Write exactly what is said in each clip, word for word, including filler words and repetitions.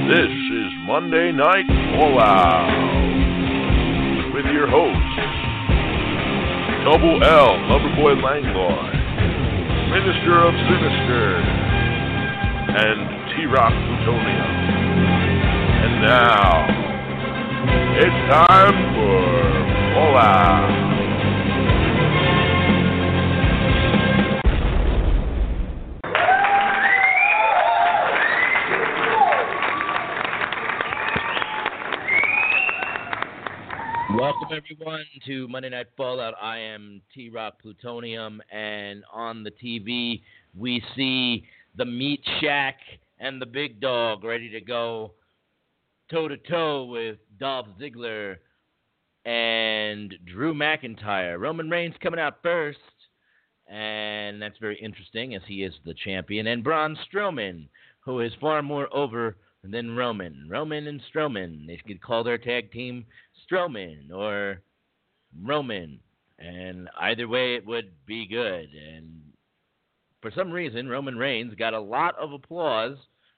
This is Monday Night Fallout with your hosts, Double L, Loverboy Langlois, Minister of Sinister, and T-Rock Plutonium. And now, it's time for Fallout. Welcome, everyone, to Monday Night Fallout. I am T-Rock Plutonium, and on the T V, we see the Meat Shack and the Big Dog ready to go toe-to-toe with Dolph Ziggler and Drew McIntyre. Roman Reigns coming out first, and that's very interesting as he is the champion, and Braun Strowman, who is far more over than Roman. Roman and Strowman, they could call their tag team Strowman or Roman, and either way it would be good. And for some reason, Roman Reigns got a lot of applause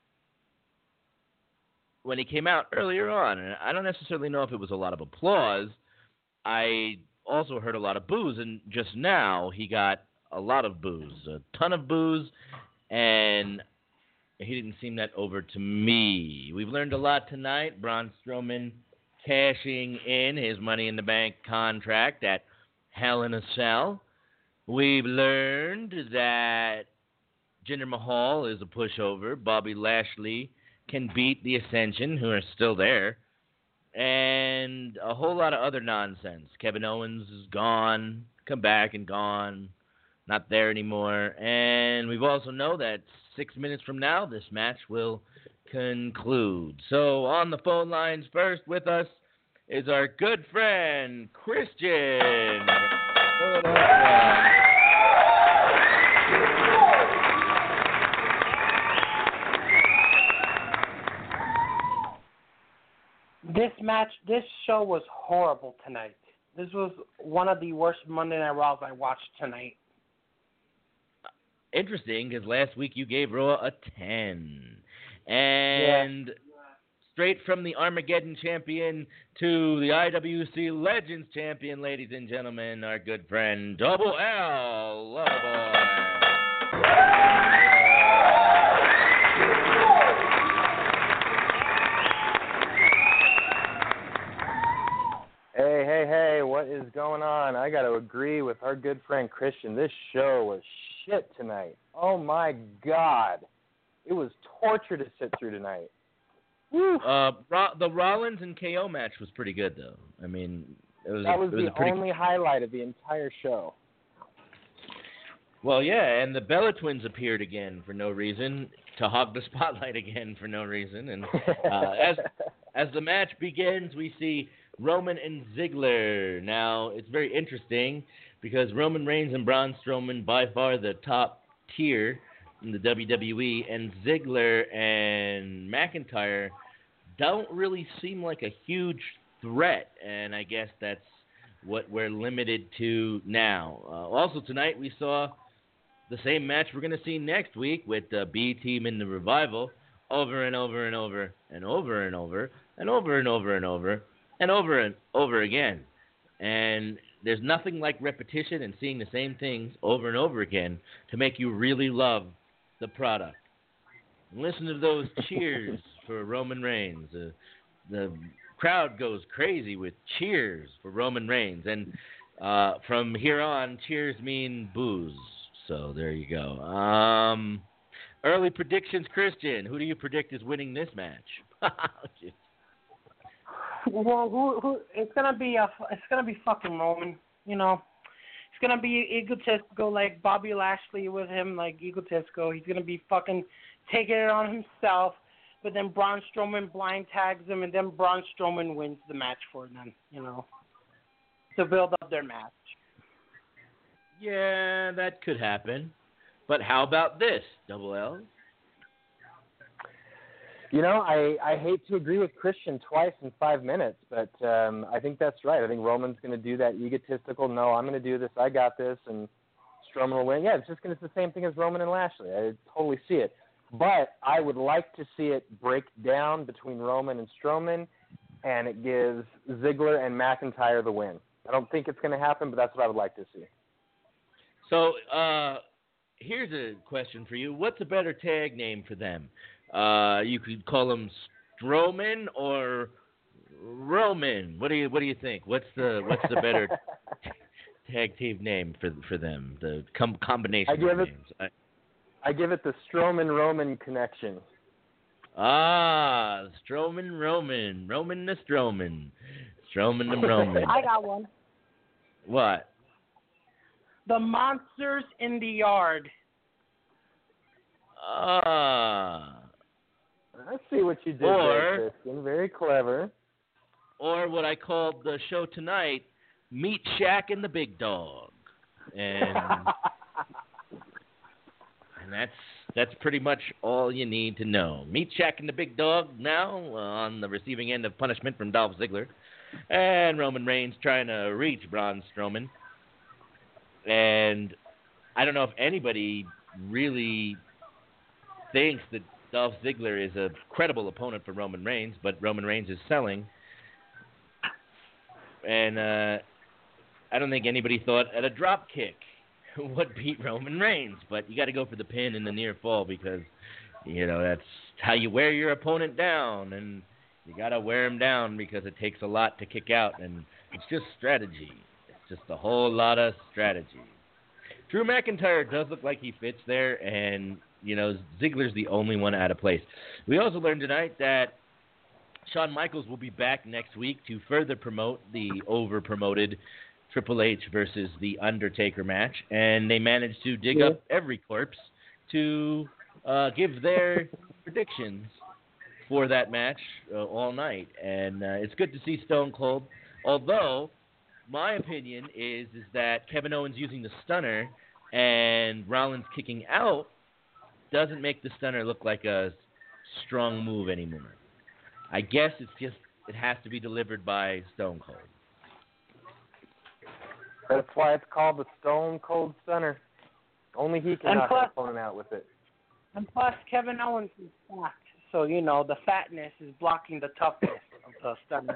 when he came out earlier on, and I don't necessarily know if it was a lot of applause. I also heard a lot of boos, and just now he got a lot of boos, a ton of boos, and he didn't seem that over to me. We've learned a lot tonight. Braun Strowman cashing in his Money in the Bank contract at Hell in a Cell. We've learned that Jinder Mahal is a pushover. Bobby Lashley can beat the Ascension, who are still there. And a whole lot of other nonsense. Kevin Owens is gone, come back and gone, not there anymore. And we've also know that six minutes from now, this match will conclude. So on the phone lines first with us is our good friend, Christian. Philadelphia. This match, this show was horrible tonight. This was one of the worst Monday Night Raws I watched tonight. Interesting, because last week you gave Raw a ten. And yeah. Straight from the Armageddon champion to the I W C Legends champion, ladies and gentlemen, our good friend, Double L, Loverboy. Hey, hey, hey, what is going on? I got to agree with our good friend Christian. This show was shit tonight. Oh, my God. It was torture to sit through tonight. Woo. Uh, Ro- the Rollins and K O match was pretty good, though. I mean, it was that was, it was the a pretty... only highlight of the entire show. Well, yeah, and the Bella Twins appeared again for no reason, to hog the spotlight again for no reason. And uh, as as the match begins, we see Roman and Ziggler. Now, it's very interesting because Roman Reigns and Braun Strowman by far the top tier in the W W E, and Ziggler and McIntyre don't really seem like a huge threat, and I guess that's what we're limited to now. Uh, also tonight we saw the same match we're going to see next week with the B Team and the Revival over and over and over and over and over and over and over and over and over and over again. And there's nothing like repetition and seeing the same things over and over again to make you really love the product. And listen to those cheers for Roman Reigns. Uh, the crowd goes crazy with cheers for Roman Reigns. And uh, from here on, cheers mean booze. So there you go. Um, early predictions, Christian. Who do you predict is winning this match? Well, who, who, it's gonna be a, it's gonna be fucking Roman. You know, it's gonna be egotistical like Bobby Lashley with him, like egotistical. He's gonna be fucking taking it on himself. But then Braun Strowman blind tags him, and then Braun Strowman wins the match for them. You know, to build up their match. Yeah, that could happen. But how about this, Double L? You know, I, I hate to agree with Christian twice in five minutes, but um, I think that's right. I think Roman's going to do that egotistical, no, I'm going to do this, I got this, and Strowman will win. Yeah, it's just gonna, it's the same thing as Roman and Lashley. I totally see it. But I would like to see it break down between Roman and Strowman, and it gives Ziggler and McIntyre the win. I don't think it's going to happen, but that's what I would like to see. So uh, here's a question for you. What's a better tag name for them? Uh, you could call them Strowman or Roman. What do you What do you think? What's the What's the better tag team name for for them? The com- combination I give of it, names. I, I give it the Strowman-Roman connection. ah, Strowman Roman, Roman the Strowman, Strowman the Roman. I got one. What? The Monsters in the Yard. Ah. I see what you did Or- there, Kristen. Very clever. Or what I called the show tonight, Meat Shack and the Big Dog, and and that's that's pretty much all you need to know. Meat Shack and the Big Dog now uh, on the receiving end of punishment from Dolph Ziggler, and Roman Reigns trying to reach Braun Strowman. And I don't know if anybody really thinks that Dolph Ziggler is a credible opponent for Roman Reigns, but Roman Reigns is selling. And uh, I don't think anybody thought at a drop kick would beat Roman Reigns, but you got to go for the pin and the near fall because, you know, that's how you wear your opponent down, and you got to wear him down because it takes a lot to kick out, and it's just strategy. It's just a whole lot of strategy. Drew McIntyre does look like he fits there, and, you know, Ziggler's the only one out of place. We also learned tonight that Shawn Michaels will be back next week to further promote the over-promoted Triple H versus The Undertaker match, and they managed to dig Yeah. up every corpse to uh, give their predictions for that match uh, all night. And uh, it's good to see Stone Cold, although my opinion is is that Kevin Owens using the stunner and Rollins kicking out doesn't make the stunner look like a strong move anymore. I guess it's just it has to be delivered by Stone Cold. That's why it's called the Stone Cold Stunner. Only he can And knock plus- an opponent out with it. And plus, Kevin Owens is fat, so you know the fatness is blocking the toughness of the stunner.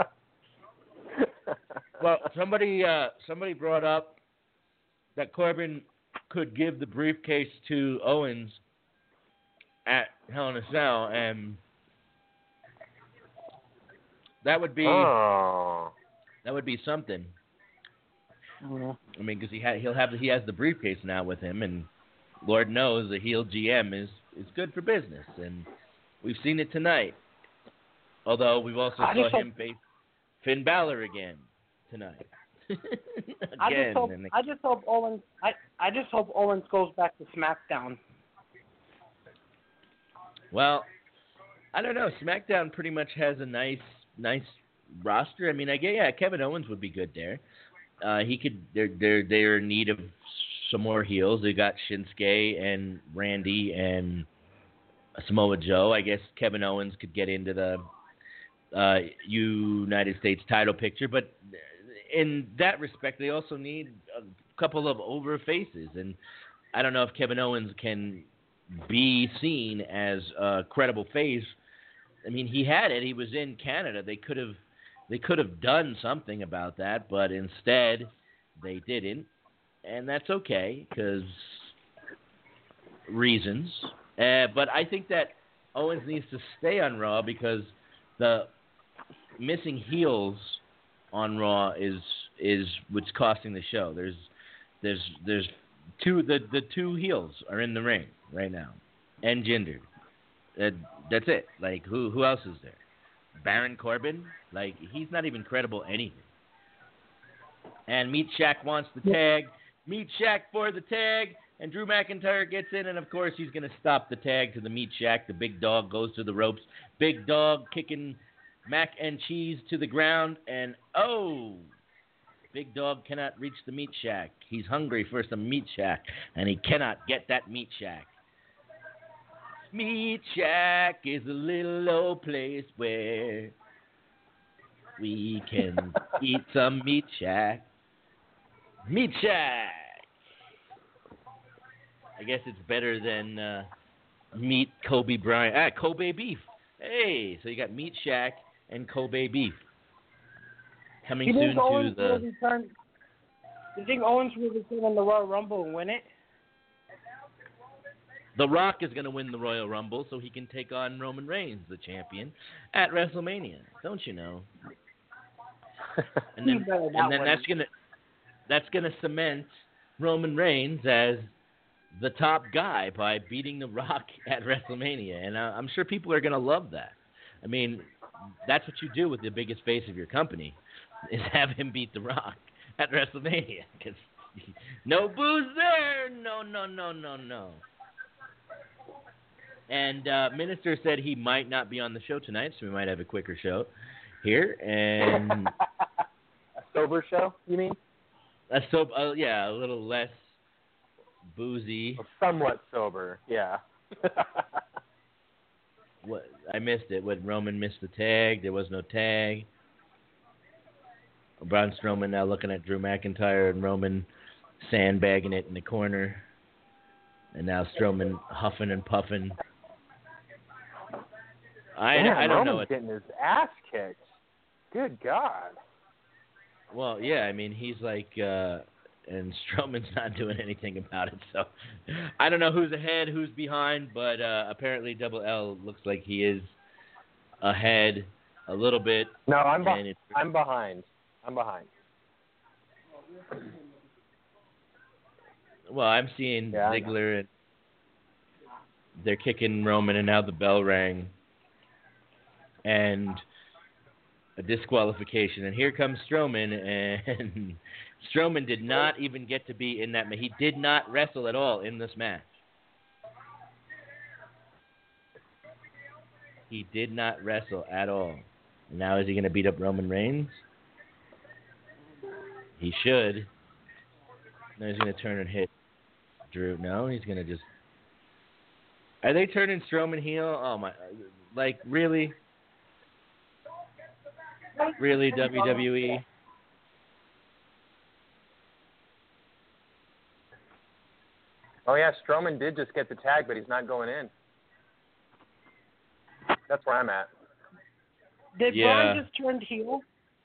Well, somebody uh, somebody brought up that Corbin could give the briefcase to Owens at Hell in a Cell, and that would be Oh. that would be something. Mhm. I mean, because he ha- he'll have he has the briefcase now with him, and Lord knows the heel G M is is good for business, and we've seen it tonight. Although we've also I saw just him face Finn Balor again tonight. I again, just hope and I just hope Owens I, I just hope Owens goes back to SmackDown. well, I don't know. SmackDown pretty much has a nice nice roster. I mean, I get yeah, Kevin Owens would be good there. Uh, he could. They're they're they're in need of some more heels. They got Shinsuke and Randy and Samoa Joe. I guess Kevin Owens could get into the uh, United States title picture, but in that respect, they also need a couple of over faces, and I don't know if Kevin Owens can be seen as a credible face. I mean, he had it. He was in Canada. They could have. They could have done something about that, but instead they didn't, and that's okay because reasons. Uh, but I think that Owens needs to stay on Raw because the missing heels on Raw is is what's costing the show. There's there's there's two the the two heels are in the ring right now, and Jinder. Uh, that's it. Like who who else is there? Baron Corbin, like he's not even credible anything. And Meat Shack wants the tag. Meat Shack for the tag, and Drew McIntyre gets in, and of course he's going to stop the tag to the Meat Shack. The Big Dog goes to the ropes. Big Dog kicking Mac and Cheese to the ground, and oh, Big Dog cannot reach the Meat Shack. He's hungry for some Meat Shack, and he cannot get that Meat Shack. Meat Shack is a little old place where we can eat some Meat Shack. Meat Shack! I guess it's better than uh, meet Kobe Bryant. Ah, Kobe beef. Hey, so you got Meat Shack and Kobe beef coming You soon think to Owens will the. return? You think Owens will return in the Royal Rumble and win it? The Rock is going to win the Royal Rumble so he can take on Roman Reigns, the champion, at WrestleMania. Don't you know? And then, and then that's gonna that's gonna cement Roman Reigns as the top guy by beating The Rock at WrestleMania, and uh, I'm sure people are gonna love that. I mean, that's what you do with the biggest face of your company, is have him beat The Rock at WrestleMania. Because no booze there, no, no, no, no, no. And uh, Minister said he might not be on the show tonight, so we might have a quicker show here. And a sober show, you mean? A so, uh, yeah, a little less boozy. Somewhat sober, yeah. What I missed it. When Roman missed the tag, there was no tag. Braun Strowman now looking at Drew McIntyre and Roman sandbagging it in the corner, and now Strowman huffing and puffing. I, Damn, I don't Roman's know. What, getting his ass kicked. Good God. Well, yeah, I mean, he's like, uh, and Strowman's not doing anything about it. So I don't know who's ahead, who's behind, but uh, apparently Double L looks like he is ahead a little bit. No, I'm be- I'm behind. I'm behind. Well, I'm seeing yeah, Ziggler, and they're kicking Roman, and now the bell rang. And a disqualification. And here comes Strowman, and Strowman did not even get to be in that match. He did not wrestle at all in this match. He did not wrestle at all. Now is he going to beat up Roman Reigns? He should. No, he's going to turn and hit Drew. No, he's going to just... Are they turning Strowman heel? Oh, my... Like, really? Really, W W E? Oh, yeah, Strowman did just get the tag, but he's not going in. That's where I'm at. Did yeah. Braun just turn heel?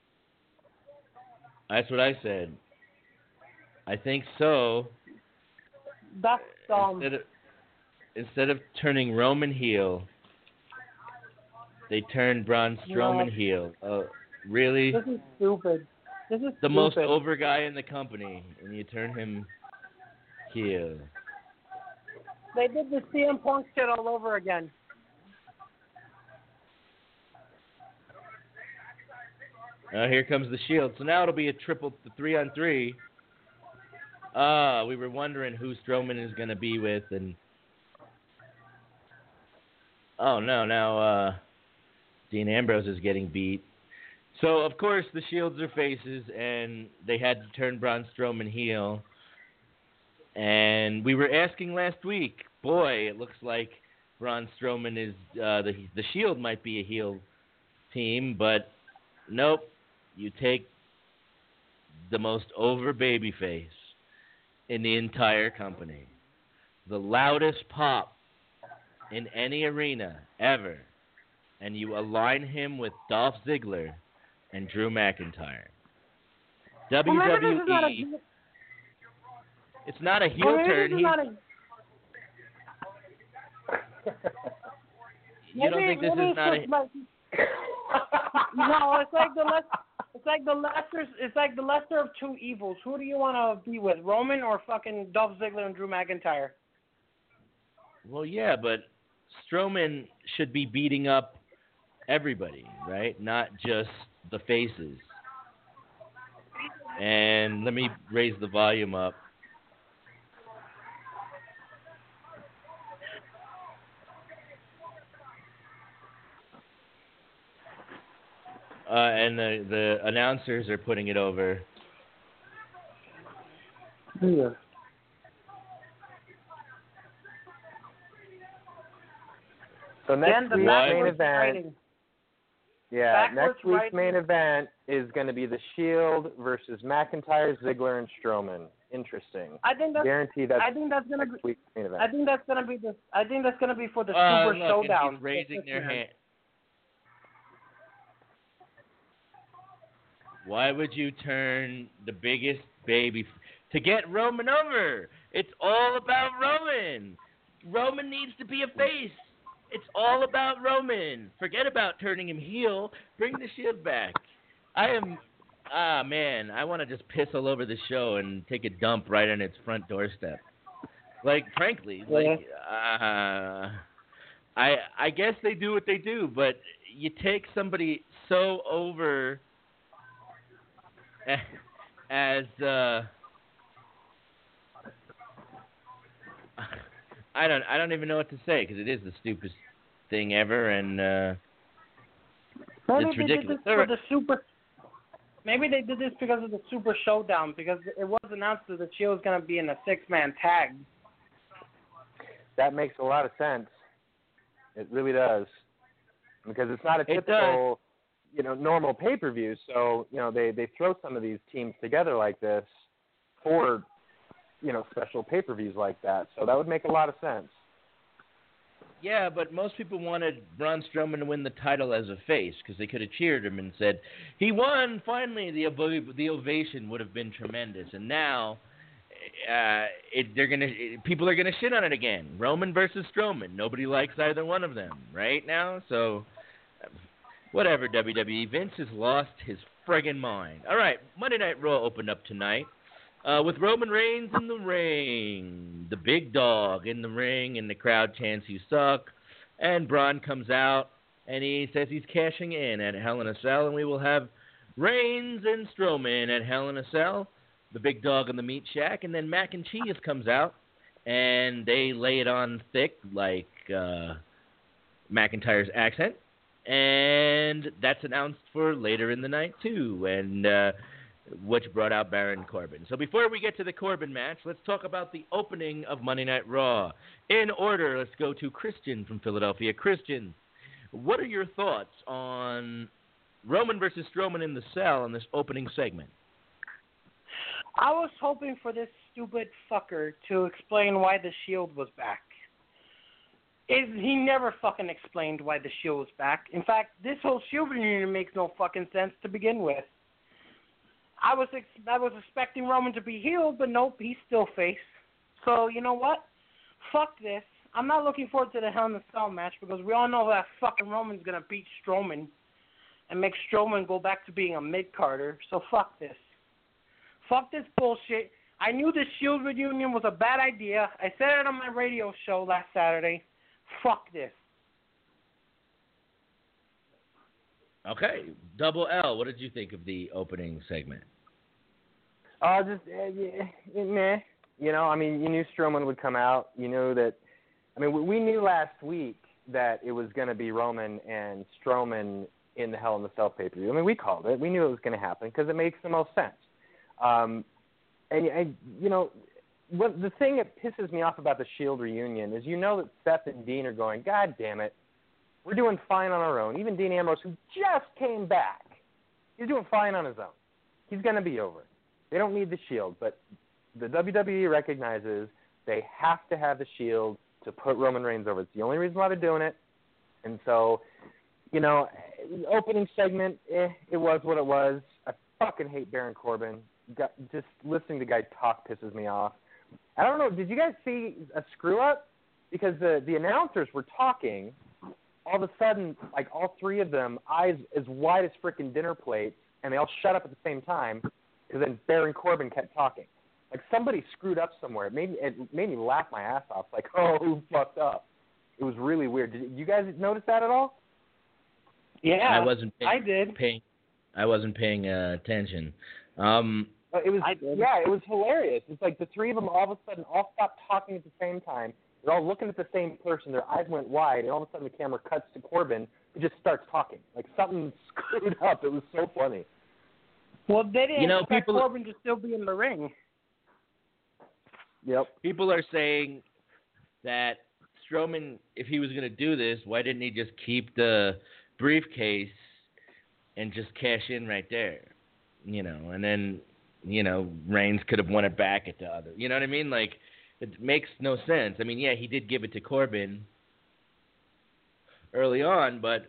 That's what I said. I think so. That's um. Instead of, instead of turning Roman heel, they turned Braun Strowman no. heel. Oh, really? This is stupid. This is the stupid. most over guy in the company, and you turn him heel. They did the C M Punk shit all over again. Uh, here comes the Shield. So now it'll be a triple three on three. Ah, uh, we were wondering who Strowman is going to be with, and oh no, now uh, Dean Ambrose is getting beat. So of course the Shields are faces, and they had to turn Braun Strowman heel. And we were asking last week, boy, it looks like Braun Strowman is uh, the the Shield might be a heel team, but nope. You take the most over babyface in the entire company, the loudest pop in any arena ever, and you align him with Dolph Ziggler and Drew McIntyre. Well, W W E, not a, it's not a heel well, turn. He, not a, you don't think this is not a... Like, no, it's like the less, it's like the lesser, it's like the lesser of two evils. Who do you want to be with, Roman or fucking Dolph Ziggler and Drew McIntyre? Well, yeah, but Strowman should be beating up everybody, right? Not just the faces. And let me raise the volume up. Uh, and the, the announcers are putting it over. Yeah. So next week's main event, writing. yeah, Backwards next week's writing. main event is going to be the Shield versus McIntyre, Ziggler, and Strowman interesting. I think that's. Guarantee that's I think that's gonna next be. week's main event. I think that's gonna be the. I think that's gonna be for the Uh, Super look, Showdown. and he's raising their hand. Why would you turn the biggest baby f- to get Roman over? It's all about Roman. Roman needs to be a face. It's all about Roman. Forget about turning him heel. Bring the Shield back. I am, ah man, I want to just piss all over the show and take a dump right on its front doorstep. Like, frankly, like, uh, I I guess they do what they do, but you take somebody so over as uh, I don't I don't even know what to say because it is the stupidest thing ever, and uh, Maybe it's they ridiculous. did this for the Super. Maybe they did this because of the Super Showdown, because it was announced that the Shield was gonna be in a six-man tag. That makes a lot of sense. It really does, because it's not a It typical, you know, normal pay-per-view. So you know, they they throw some of these teams together like this for, you know, special pay-per-views like that. So that would make a lot of sense. Yeah, but most people wanted Braun Strowman to win the title as a face because they could have cheered him and said, he won, finally. The, ov- the ovation would have been tremendous. And now uh, it, they're gonna it, people are going to shit on it again. Roman versus Strowman. Nobody likes either one of them right now. So whatever, W W E. Vince has lost his friggin' mind. All right, Monday Night Raw opened up tonight. Uh, with Roman Reigns in the ring, the big dog in the ring, and the crowd chants, "You suck." And Braun comes out, and he says he's cashing in at Hell in a Cell, and we will have Reigns and Strowman at Hell in a Cell, the big dog in the meat shack, and then Mac and Cheese comes out, and they lay it on thick like uh, McIntyre's accent, and that's announced for later in the night, too, and uh, which brought out Baron Corbin. So before we get to the Corbin match, let's talk about the opening of Monday Night Raw. In order, let's go to Christian from Philadelphia. Christian, what are your thoughts on Roman versus Strowman in the cell in this opening segment? I was hoping for this stupid fucker to explain why the Shield was back. Is he never fucking explained why the Shield was back. In fact, this whole Shield reunion makes no fucking sense to begin with. I was ex- I was expecting Roman to be healed, but nope, he's still face. So, you know what? Fuck this. I'm not looking forward to the Hell in a Cell match because we all know that fucking Roman's going to beat Strowman and make Strowman go back to being a mid-carder. So fuck this. Fuck this bullshit. I knew the Shield reunion was a bad idea. I said it on my radio show last Saturday. Fuck this. Okay, Double L, what did you think of the opening segment? Uh, just uh, yeah, meh. You know, I mean, you knew Strowman would come out. You knew that. I mean, we, we knew last week that it was going to be Roman and Strowman in the Hell in the Cell pay-per-view. I mean, we called it. We knew it was going to happen because it makes the most sense. Um, and, and you know, what the thing that pisses me off about the Shield reunion is you know that Seth and Dean are going, God damn it. We're doing fine on our own. Even Dean Ambrose, who just came back, he's doing fine on his own. He's going to be over. They don't need the Shield, but the W W E recognizes they have to have the Shield to put Roman Reigns over. It's the only reason why they're doing it. And so, you know, opening segment, eh, it was what it was. I fucking hate Baron Corbin. Got, just listening to the guy talk pisses me off. I don't know, did you guys see a screw-up? Because the, the announcers were talking. All of a sudden, like all three of them, eyes as wide as freaking dinner plates, and they all shut up at the same time, because then Baron Corbin kept talking. Like somebody screwed up somewhere. It made me, it made me laugh my ass off. Like, oh, who fucked up? It was really weird. Did you guys notice that at all? Yeah, I wasn't paying, I did. Paying, I wasn't paying uh, attention. Um, it was, I did. yeah, it was hilarious. It's like the three of them all of a sudden all stopped talking at the same time. They're all looking at the same person. Their eyes went wide, and all of a sudden the camera cuts to Corbin, who just starts talking. Like something screwed up. It was so funny. Well, they didn't You know, expect people- Corbin to still be in the ring. Yep. people are saying that Strowman, if he was going to do this, why didn't he just keep the briefcase and just cash in right there? You know, and then you know, Reigns could have won it back at the other. You know what I mean? Like, it makes no sense. I mean, yeah, he did give it to Corbin early on, but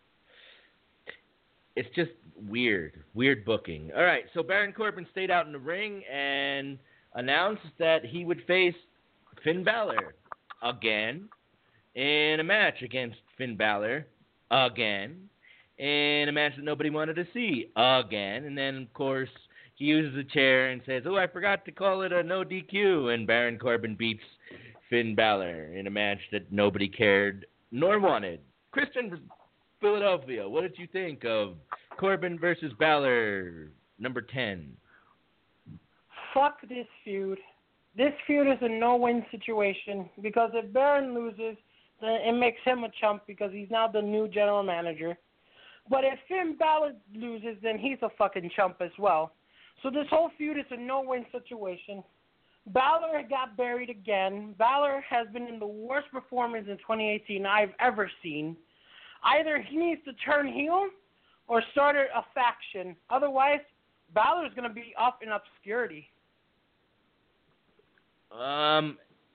it's just weird. Weird booking. All right, so Baron Corbin stayed out in the ring and announced that he would face Finn Balor again in a match against Finn Balor again in a match that nobody wanted to see again. And then, of course, he uses a chair and says, oh, I forgot to call it a no D Q. And Baron Corbin beats Finn Balor in a match that nobody cared nor wanted. Christian Philadelphia, what did you think of Corbin versus Balor, number ten? Fuck this feud. This feud is a no-win situation because if Baron loses, then it makes him a chump because he's now the new general manager. But if Finn Balor loses, then he's a fucking chump as well. So this whole feud is a no-win situation. Balor got buried again. Balor has been in the worst performance in twenty eighteen I've ever seen. Either he needs to turn heel or start a faction. Otherwise, Balor's going to be up in obscurity. Um,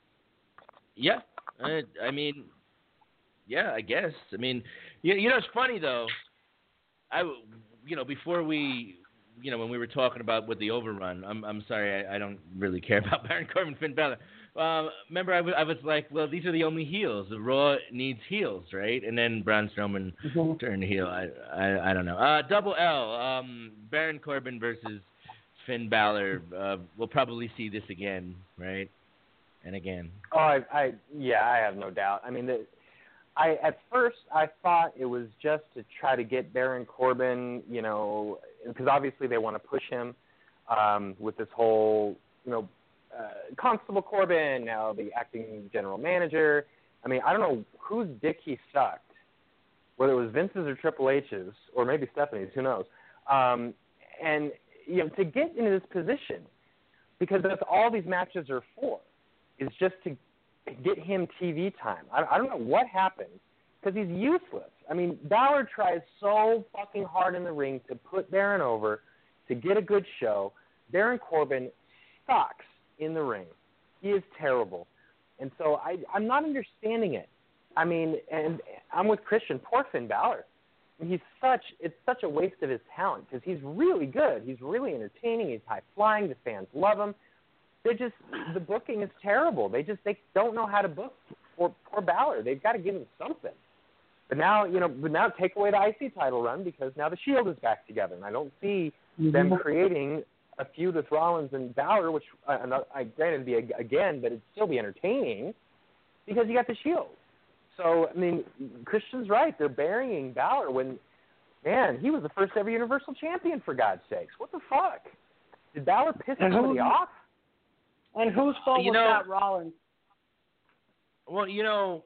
yeah, I, I mean, yeah, I guess. I mean, you, you know, it's funny though. I, you know, before we, you know, when we were talking about with the overrun, I'm, I'm sorry, I, I don't really care about Baron Corbin, Finn Balor. Um, remember, I was, I was like, well, these are the only heels. The Raw needs heels, right? And then Braun Strowman mm-hmm. turned heel. I, I, I don't know. Uh, Double L, um, Baron Corbin versus Finn Balor. Uh, we'll probably see this again, right? And again. Oh, I, I yeah, I have no doubt. I mean, the, I at first I thought it was just to try to get Baron Corbin, you know, because obviously they want to push him um, with this whole, you know, uh, Constable Corbin, now the acting general manager. I mean, I don't know whose dick he sucked, whether it was Vince's or Triple H's, or maybe Stephanie's, who knows. Um, and, you know, to get into this position, because that's all these matches are for, is just to get him T V time. I, I don't know what happened, because he's useless. I mean, Balor tries so fucking hard in the ring to put Baron over, to get a good show. Baron Corbin sucks in the ring. He is terrible. And so I, I'm not understanding it. I mean, and I'm with Christian. Poor Finn Balor. He's such, it's such a waste of his talent because he's really good. He's really entertaining. He's high flying. The fans love him. They just, the booking is terrible. They just, they don't know how to book poor, poor Balor. They've got to give him something. But now, you know, but now take away the I C title run because now the Shield is back together. And I don't see mm-hmm. them creating a feud with Rollins and Balor, which uh, I granted it'd be a, again, but it'd still be entertaining because you got the Shield. So I mean, Christian's right. They're burying Balor when, man, he was the first ever Universal Champion for God's sakes. What the fuck? Did Balor piss somebody off? And whose fault you was know, that, Rollins? Well, you know,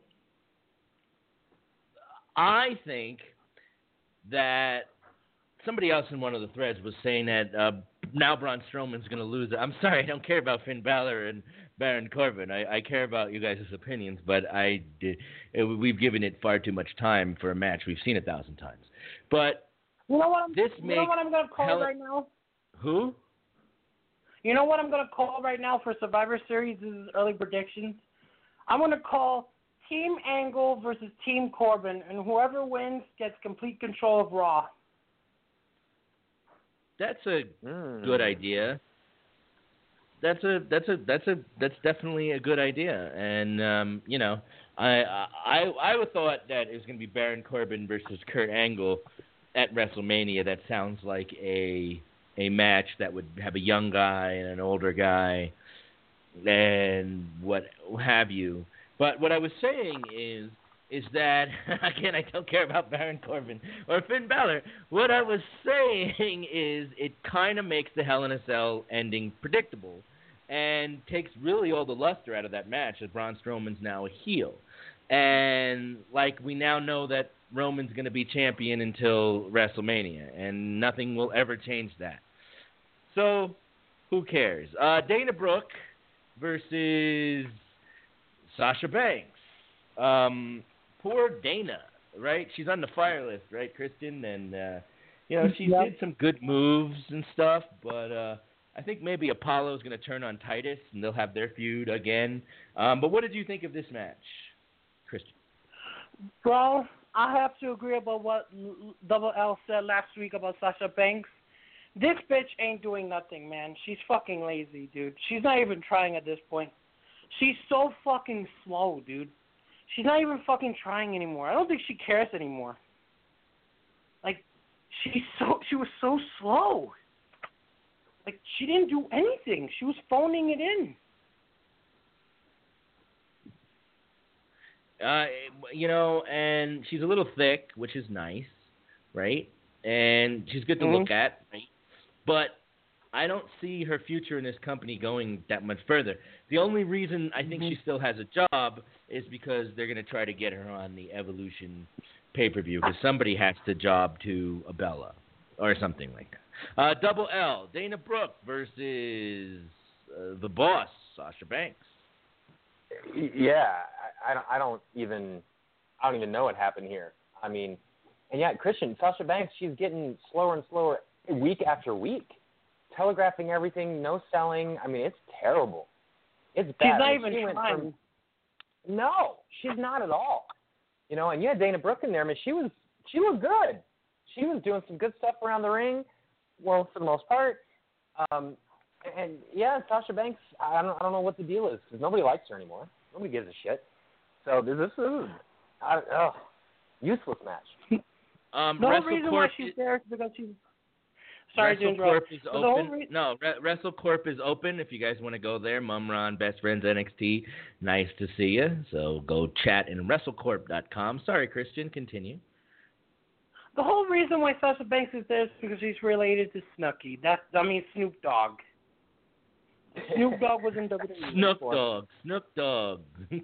I think that somebody else in one of the threads was saying that uh, now Braun Strowman's going to lose it. I'm sorry, I don't care about Finn Balor and Baron Corbin. I, I care about you guys' opinions, but I did, it, we've given it far too much time for a match we've seen a thousand times. But you know what I'm, this you makes know what I'm going to call hell- right now? Who? You know what I'm going to call right now for Survivor Series? This is early predictions. I'm going to call Team Angle versus Team Corbin, and whoever wins gets complete control of Raw. That's a mm. good idea. That's a that's a that's a that's definitely a good idea. And um, you know, I I I would thought that it was going to be Baron Corbin versus Kurt Angle at WrestleMania. That sounds like a a match that would have a young guy and an older guy and what have you. But what I was saying is is that, again, I don't care about Baron Corbin or Finn Balor. What I was saying is it kind of makes the Hell in a Cell ending predictable and takes really all the luster out of that match as Braun Strowman's now a heel. And, like, we now know that Roman's going to be champion until WrestleMania, and nothing will ever change that. So, who cares? Uh, Dana Brooke versus Sasha Banks. Um... Poor Dana, right? She's on the fire list, right, Kristen? And, uh, you know, she yep. did some good moves and stuff, but uh, I think maybe Apollo's going to turn on Titus, and they'll have their feud again. Um, but what did you think of this match, Christian? Bro, I have to agree about what Double L said last week about Sasha Banks. This bitch ain't doing nothing, man. She's fucking lazy, dude. She's not even trying at this point. She's so fucking slow, dude. She's not even fucking trying anymore. I don't think she cares anymore. Like, she's so she was so slow. Like, she didn't do anything. She was phoning it in. Uh, you know, and she's a little thick, which is nice, right? And she's good to mm-hmm. look at, right? But I don't see her future in this company going that much further. The only reason I think mm-hmm. she still has a job is because they're going to try to get her on the Evolution pay-per-view because somebody has to job to a Bella or something like that. Uh, Double L, Dana Brooke versus uh, the boss, Sasha Banks. Yeah, I, I don't. I don't even. I don't even know what happened here. I mean, and yeah, Christian, Sasha Banks, she's getting slower and slower week after week, telegraphing everything, no selling. I mean, it's terrible. It's bad. She's not I mean, even she trying. From, no, she's not at all. You know, and you had Dana Brooke in there. I mean, she was she looked good. She was doing some good stuff around the ring. Well, for the most part. Um, and yeah, Sasha Banks. I don't. I don't know what the deal is because nobody likes her anymore. Nobody gives a shit. So this is I, oh, useless match. Um, the whole WrestleCorp reason why she's there is because she's. Sorry to interrupt. Is open. Re- no, Re- WrestleCorp is open. If you guys want to go there, Mumron, Best Friends N X T. Nice to see you. So go chat in WrestleCorp dot com. Sorry, Christian. Continue. The whole reason why Sasha Banks is there is because she's related to Snooki. That I mean Snoop Dogg. Snoop Dogg was in W W E. Snoop before. Dogg. Snoop Dogg.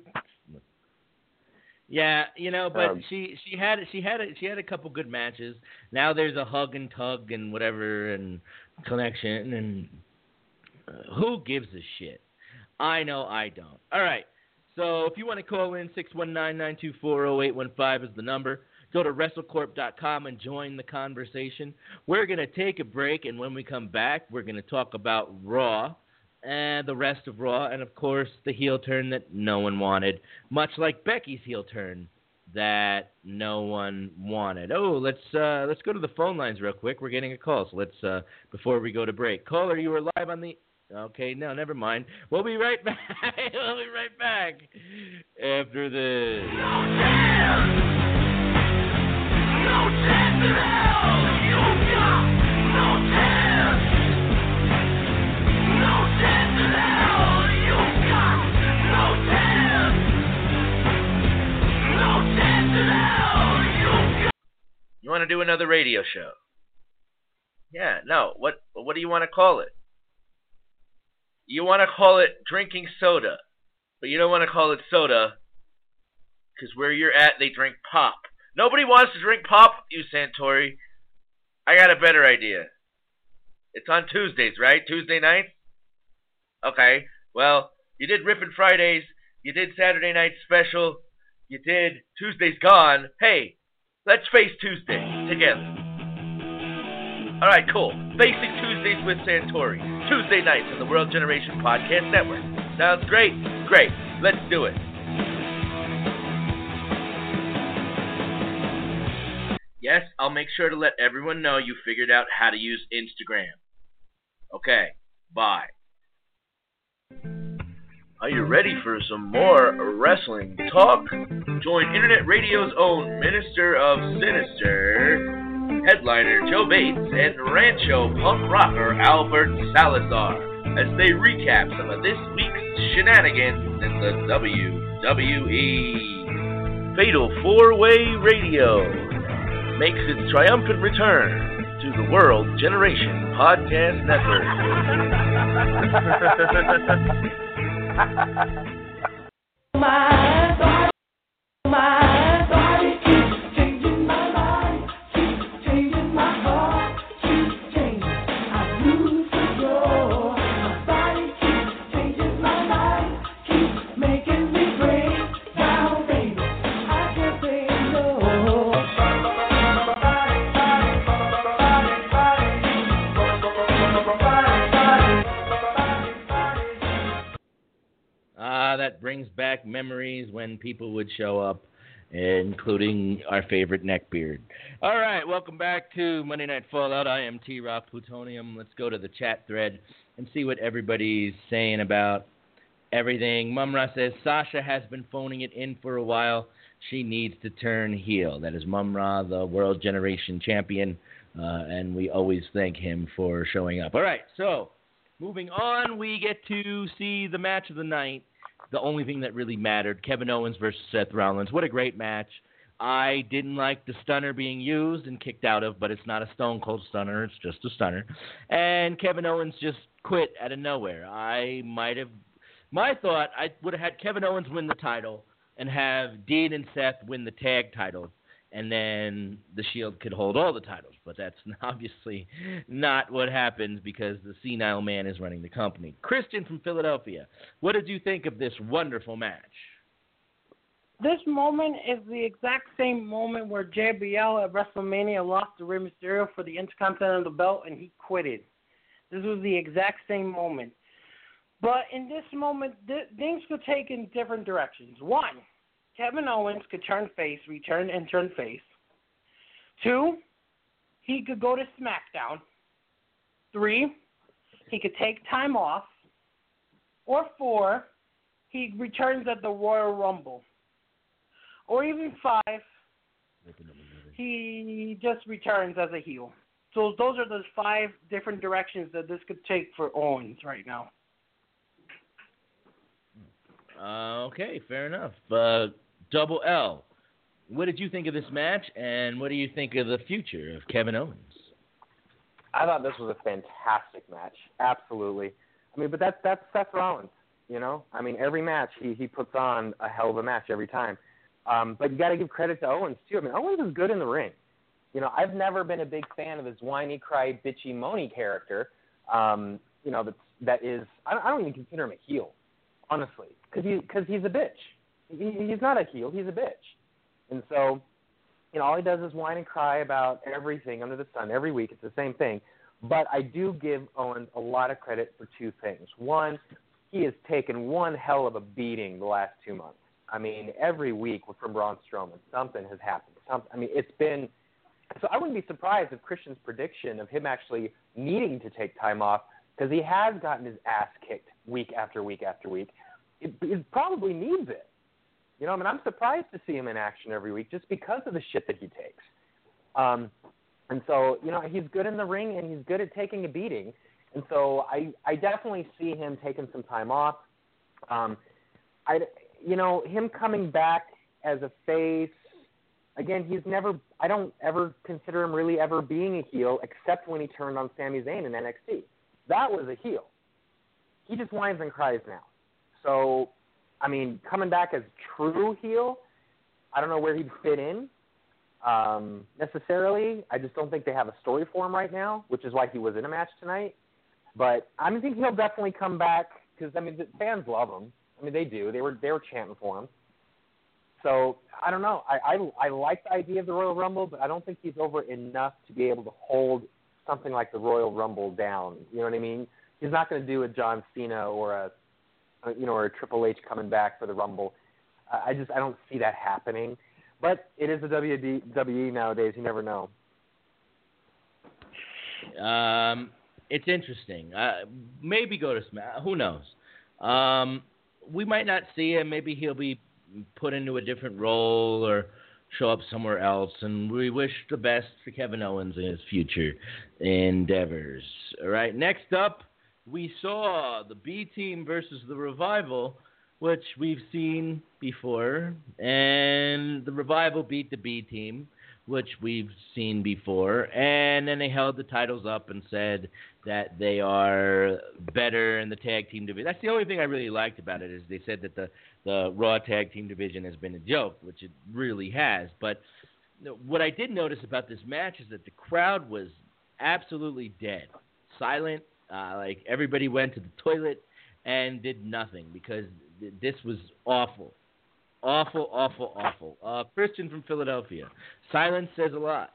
Yeah, you know, but Um, she she had she had a, she had a couple good matches. Now there's a hug and tug and whatever and connection and uh, who gives a shit? I know I don't. All right. So if you want to call in, six one nine, nine two four, zero eight one five is the number. Go to WrestleCorp dot com and join the conversation. We're going to take a break, and when we come back, we're going to talk about Raw and the rest of Raw, and, of course, the heel turn that no one wanted, much like Becky's heel turn that no one wanted. Oh, let's uh, let's go to the phone lines real quick. We're getting a call, so let's, uh, before we go to break. Caller, you were live on the... Okay, no, never mind. We'll be right back. We'll be right back after this. No chance! No chance at all! You got no chance! No chance at all! You got no chance! No chance at all! You got... You want to do another radio show? Yeah, no. What What do you want to call it? You want to call it drinking soda, but you don't want to call it soda because where you're at, they drink pop. Nobody wants to drink pop, you Santori. I got a better idea. It's on Tuesdays, right? Tuesday nights? Okay, well, you did Rippin' Fridays, you did Saturday Night Special, you did Tuesday's Gone. Hey, let's face Tuesday together. All right, cool. Facing Tuesdays with Santori. Tuesday nights on the World Generation Podcast Network. Sounds great? Great. Let's do it. Yes, I'll make sure to let everyone know you figured out how to use Instagram. Okay, bye. Are you ready for some more wrestling talk? Join Internet Radio's own Minister of Sinister, headliner Joe Bates, and Rancho punk rocker Albert Salazar as they recap some of this week's shenanigans in the W W E. Fatal four-Way Radio makes its triumphant return to the World Generation Podcast Network. My body, my body keeps changing my life, keeps changing my heart, keeps changing. I lose control. My body keeps changing my life, keeps making me break down, baby. I can't say no. back memories when people would show up, including our favorite neckbeard. All right, welcome back to Monday Night Fallout. I am T-Rock Plutonium. Let's go to the chat thread and see what everybody's saying about everything. Mumra says, Sasha has been phoning it in for a while. She needs to turn heel. That is Mumra, the World Generation Champion, uh, and we always thank him for showing up. All right, so moving on, we get to see the match of the night. The only thing that really mattered, Kevin Owens versus Seth Rollins. What a great match. I didn't like the stunner being used and kicked out of, but it's not a Stone Cold stunner. It's just a stunner. And Kevin Owens just quit out of nowhere. I might have – my thought, I would have had Kevin Owens win the title and have Dean and Seth win the tag titles, and then the Shield could hold all the titles. But that's obviously not what happens because the senile man is running the company. Christian from Philadelphia, what did you think of this wonderful match? This moment is the exact same moment where J B L at WrestleMania lost to Rey Mysterio for the Intercontinental belt and he quitted. This was the exact same moment. But in this moment, th- things could take in different directions. One, Kevin Owens could turn face, return and turn face. Two, he could go to SmackDown. Three, he could take time off. Or four, he returns at the Royal Rumble. Or even five, he just returns as a heel. So those are the five different directions that this could take for Owens right now. Uh, okay, fair enough. Uh, Double L, what did you think of this match, and what do you think of the future of Kevin Owens? I thought this was a fantastic match. Absolutely. I mean, but that's that's Seth Rollins, you know? I mean, every match he, he puts on a hell of a match every time. Um, but you got to give credit to Owens, too. I mean, Owens is good in the ring. You know, I've never been a big fan of his whiny, cry, bitchy, moany character. Um, you know, that's, that is, I don't, I don't even consider him a heel, honestly, because he, cause he's a bitch. He, he's not a heel, he's a bitch. And so, you know, all he does is whine and cry about everything under the sun. Every week it's the same thing. But I do give Owens a lot of credit for two things. One, he has taken one hell of a beating the last two months. I mean, every week from Braun Strowman, something has happened. Something, I mean, it's been – so I wouldn't be surprised if Christian's prediction of him actually needing to take time off, because he has gotten his ass kicked week after week after week, it, it probably needs it. You know, I mean, I'm surprised to see him in action every week just because of the shit that he takes. Um, and so, you know, he's good in the ring and he's good at taking a beating. And so I, I definitely see him taking some time off. Um, I – You know, him coming back as a face, again, he's never – I don't ever consider him really ever being a heel except when he turned on Sami Zayn in N X T. That was a heel. He just whines and cries now. So, I mean, coming back as true heel, I don't know where he'd fit in um, necessarily. I just don't think they have a story for him right now, which is why he was in a match tonight. But I think he'll definitely come back because, I mean, the fans love him. I mean, they do. They were they were chanting for him. So, I don't know. I, I, I like the idea of the Royal Rumble, but I don't think he's over enough to be able to hold something like the Royal Rumble down. You know what I mean? He's not going to do a John Cena or a, you know, or a Triple H coming back for the Rumble. Uh, I just I don't see that happening. But it is the W W E nowadays. You never know. Um, it's interesting. Uh, maybe go to Smack. Who knows? Um, we might not see him. Maybe he'll be put into a different role or show up somewhere else. And we wish the best for Kevin Owens in his future endeavors. All right. Next up, we saw the B Team versus the Revival, which we've seen before. And the Revival beat the B Team, which we've seen before. And then they held the titles up and said that they are better in the tag team division. That's the only thing I really liked about it, is they said that the, the Raw tag team division has been a joke, which it really has. But what I did notice about this match is that the crowd was absolutely dead, silent, uh, like everybody went to the toilet and did nothing, because th- this was awful. Awful, awful, awful. Uh, Christian from Philadelphia. Silence says a lot.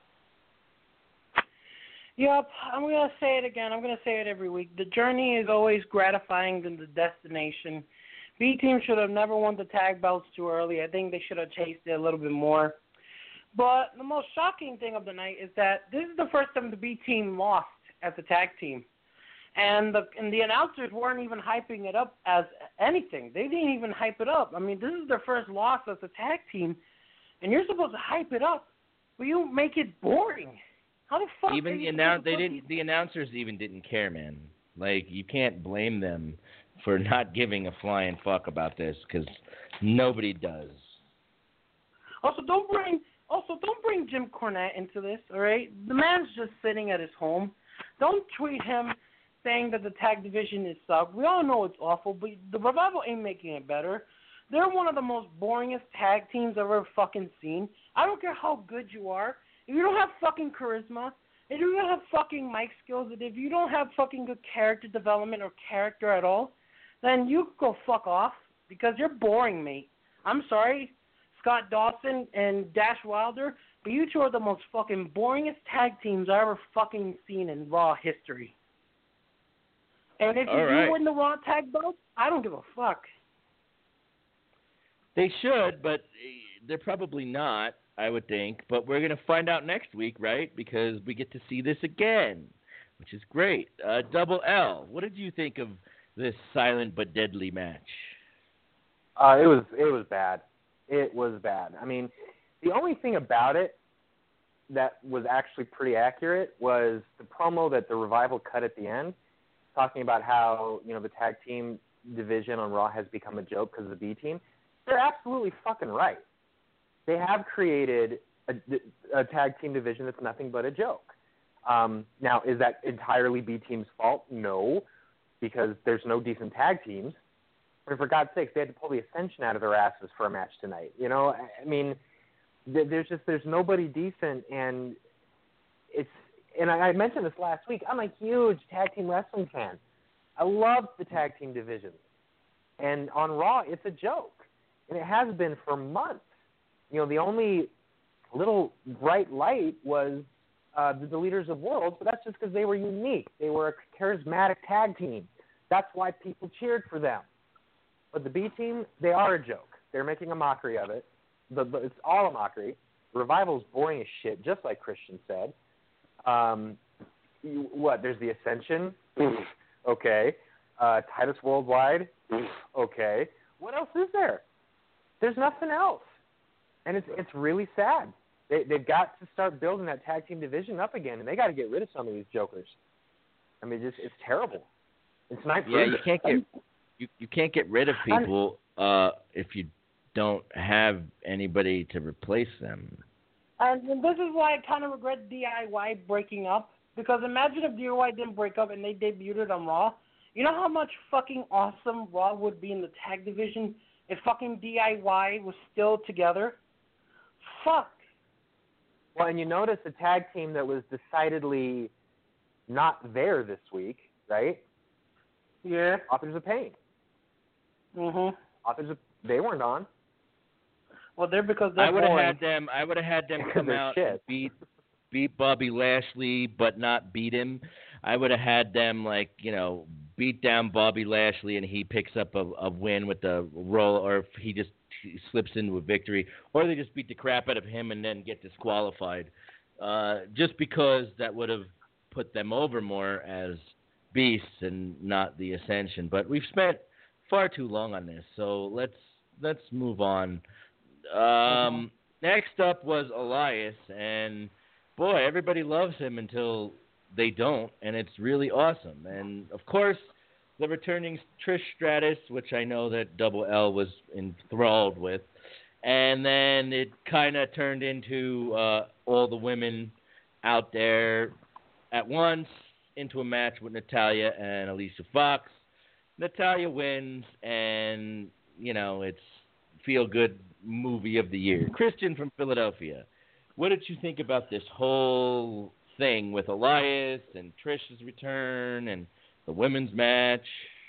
Yep, I'm going to say it again. I'm going to say it every week. The journey is always gratifying than the destination. B team should have never won the tag belts too early. I think they should have chased it a little bit more. But the most shocking thing of the night is that this is the first time the B team lost as a tag team. And the and the announcers weren't even hyping it up as anything. They didn't even hype it up. I mean, this is their first loss as a tag team, and you're supposed to hype it up, but you make it boring. How the fuck? Even the announce they didn't. The announcers even didn't care, man. Like, you can't blame them for not giving a flying fuck about this, because nobody does. Also, don't bring also don't bring Jim Cornette into this. All right, the man's just sitting at his home. Don't tweet him saying that the tag division is suck. We all know it's awful, but the Revival ain't making it better. They're one of the most boringest tag teams I've ever fucking seen. I don't care how good you are. If you don't have fucking charisma, if you don't have fucking mic skills, and if you don't have fucking good character development or character at all, then you go fuck off, because you're boring, mate. I'm sorry, Scott Dawson and Dash Wilder, but you two are the most fucking boringest tag teams I've ever fucking seen in Raw history. And if All you right. do win the Raw tag belt, I don't give a fuck. They should, but they're probably not, I would think. But we're going to find out next week, right? Because we get to see this again, which is great. Uh, Double L, what did you think of this silent but deadly match? Uh, it was it was bad. It was bad. I mean, the only thing about it that was actually pretty accurate was the promo that the Revival cut at the end, talking about how, you know, the tag team division on Raw has become a joke because of the B team. They're absolutely fucking right. They have created a, a tag team division that's nothing but a joke. Um, now, is that entirely B team's fault? No, because there's no decent tag teams. But for God's sakes, they had to pull the Ascension out of their asses for a match tonight. You know, I mean, there's just there's nobody decent, and it's. And I, I mentioned this last week. I'm a huge tag team wrestling fan. I love the tag team division, and on Raw, it's a joke, and it has been for months. You know, the only little bright light was uh, the Deleters of Worlds, but that's just because they were unique. They were a charismatic tag team. That's why people cheered for them. But the B team, they are a joke. They're making a mockery of it. The, the, it's all a mockery. Revival's boring as shit, just like Christian said. Um, you, what? There's the Ascension. Okay. Uh, Titus Worldwide. Okay. What else is there? There's nothing else, and it's it's really sad. They they've got to start building that tag team division up again, and they got to get rid of some of these jokers. I mean, just it's terrible. It's not. Yeah, you can't get you, you can't get rid of people uh, if you don't have anybody to replace them. And this is why I kind of regret D I Y breaking up. Because imagine if D I Y didn't break up and they debuted on Raw. You know how much fucking awesome Raw would be in the tag division if fucking D I Y was still together? Fuck. Well, and you notice a tag team that was decidedly not there this week, right? Yeah. Authors of Pain. Mhm. Authors of they weren't on. Well, they're because they're I would have boring. had them. I would have had them come They're out shit. and beat beat Bobby Lashley, but not beat him. I would have had them like you know beat down Bobby Lashley, and he picks up a, a win with the roll, or if he just he slips into a victory, or they just beat the crap out of him and then get disqualified. Uh, just because that would have put them over more as beasts and not the Ascension. But we've spent far too long on this, so let's let's move on. Um, next up was Elias, and boy, everybody loves him until they don't, and it's really awesome. And of course, the returning Trish Stratus, which I know that Double L was enthralled with, and then it kind of turned into uh, all the women out there at once into a match with Natalya and Alicia Fox. Natalya wins, and you know it's feel good movie of the year. Christian from Philadelphia, what did you think about this whole thing with Elias and Trish's return and the women's match?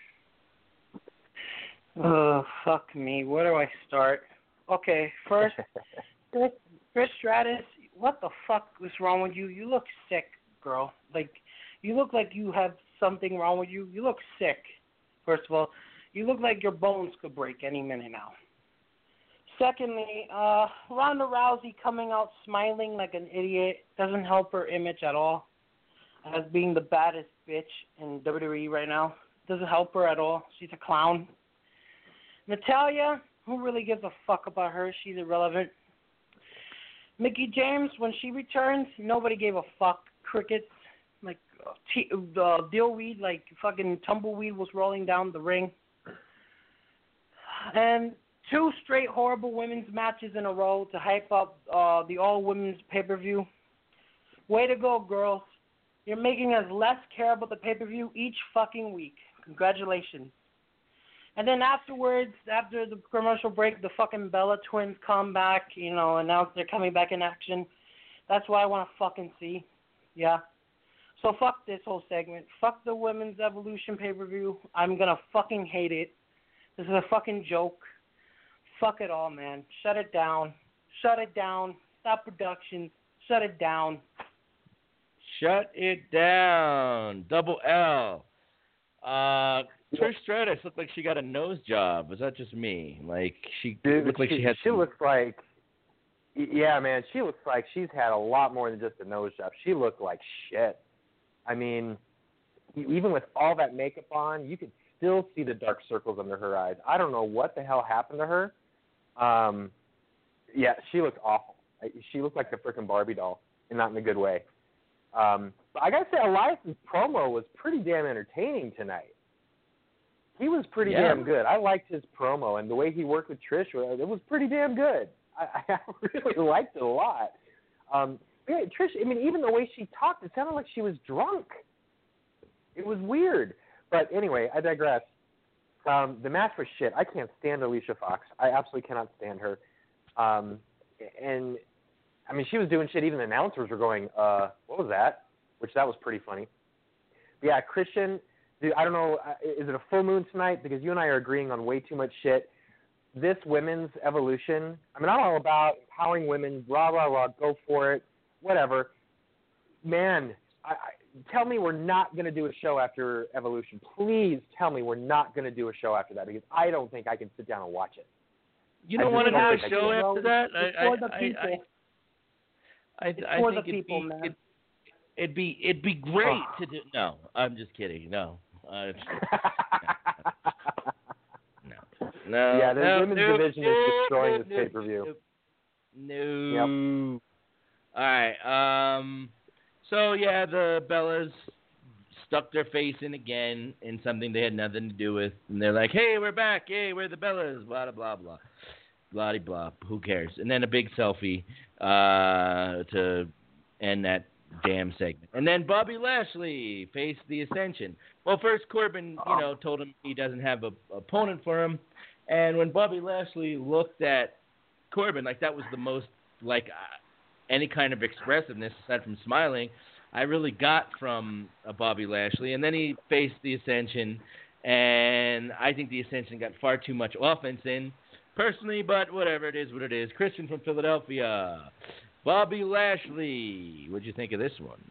Oh, fuck me. Where do I start? Okay, first, Trish Trish Stratus, what the fuck is wrong with you? You look sick, girl. Like, you look like you have something wrong with you. You look sick, first of all. You look like your bones could break any minute now. Secondly, uh, Ronda Rousey coming out smiling like an idiot doesn't help her image at all. As being the baddest bitch in W W E right now. Doesn't help her at all. She's a clown. Natalia, who really gives a fuck about her? She's irrelevant. Mickie James, when she returns, nobody gave a fuck. Crickets, like uh, t- uh, dillweed, like fucking tumbleweed was rolling down the ring. And two straight horrible women's matches in a row to hype up uh, the all-women's pay-per-view. Way to go, girls. You're making us less care about the pay-per-view each fucking week. Congratulations. And then afterwards, after the commercial break, the fucking Bella twins come back, you know, announce they're coming back in action. That's what I want to fucking see. Yeah. So fuck this whole segment. Fuck the Women's Evolution pay-per-view. I'm going to fucking hate it. This is a fucking joke. Fuck it all, man. Shut it down. Shut it down. Stop production. Shut it down. Shut it down. Double L. Uh, Trish Stratus looked like she got a nose job. Was that just me? Like she Dude, looked like she, she had. She some... looks like, yeah, man. She looks like she's had a lot more than just a nose job. She looked like shit. I mean, even with all that makeup on, you could still see the dark circles under her eyes. I don't know what the hell happened to her. Um, yeah, she looked awful. She looked like the frickin' Barbie doll, and not in a good way. Um, but I gotta say, Elias's promo was pretty damn entertaining tonight. He was pretty yeah. damn good. I liked his promo, and the way he worked with Trish, it was pretty damn good. I, I really liked it a lot. Um, yeah, Trish, I mean, even the way she talked, it sounded like she was drunk. It was weird. But anyway, I digress. Um, the match was shit. I can't stand Alicia Fox. I absolutely cannot stand her. Um, and, I mean, she was doing shit. Even the announcers were going, uh, what was that? Which that was pretty funny. But yeah, Christian, dude, I don't know, is it a full moon tonight? Because you and I are agreeing on way too much shit. This women's evolution, I mean, I'm all about empowering women, rah, rah, rah, go for it, whatever. Man, I, I, tell me we're not going to do a show after Evolution. Please tell me we're not going to do a show after that, because I don't think I can sit down and watch it. You don't I want to do don't a think I show can. after that? It's I, for the I, people. I, I, It's I for think the it'd people, be, man. It, it'd be it'd be great to do. No, I'm just kidding. No, uh, it's, no, no. Yeah, the no, women's no, division no, is destroying no, this no, pay-per-view. No. no. Yep. All right. Um. So yeah, the Bellas stuck their face in again in something they had nothing to do with, and they're like, "Hey, we're back! Hey, we're the Bellas!" Blah blah blah, blah blah. Who cares? And then a big selfie uh, to end that damn segment. And then Bobby Lashley faced the Ascension. Well, first Corbin, you know, told him he doesn't have a opponent for him, and when Bobby Lashley looked at Corbin, like that was the most like uh, any kind of expressiveness aside from smiling I really got from uh, Bobby Lashley. And then he faced the Ascension, and I think the Ascension got far too much offense in, personally, but whatever, it is what it is. Christian from Philadelphia, Bobby Lashley. What'd you think of this one?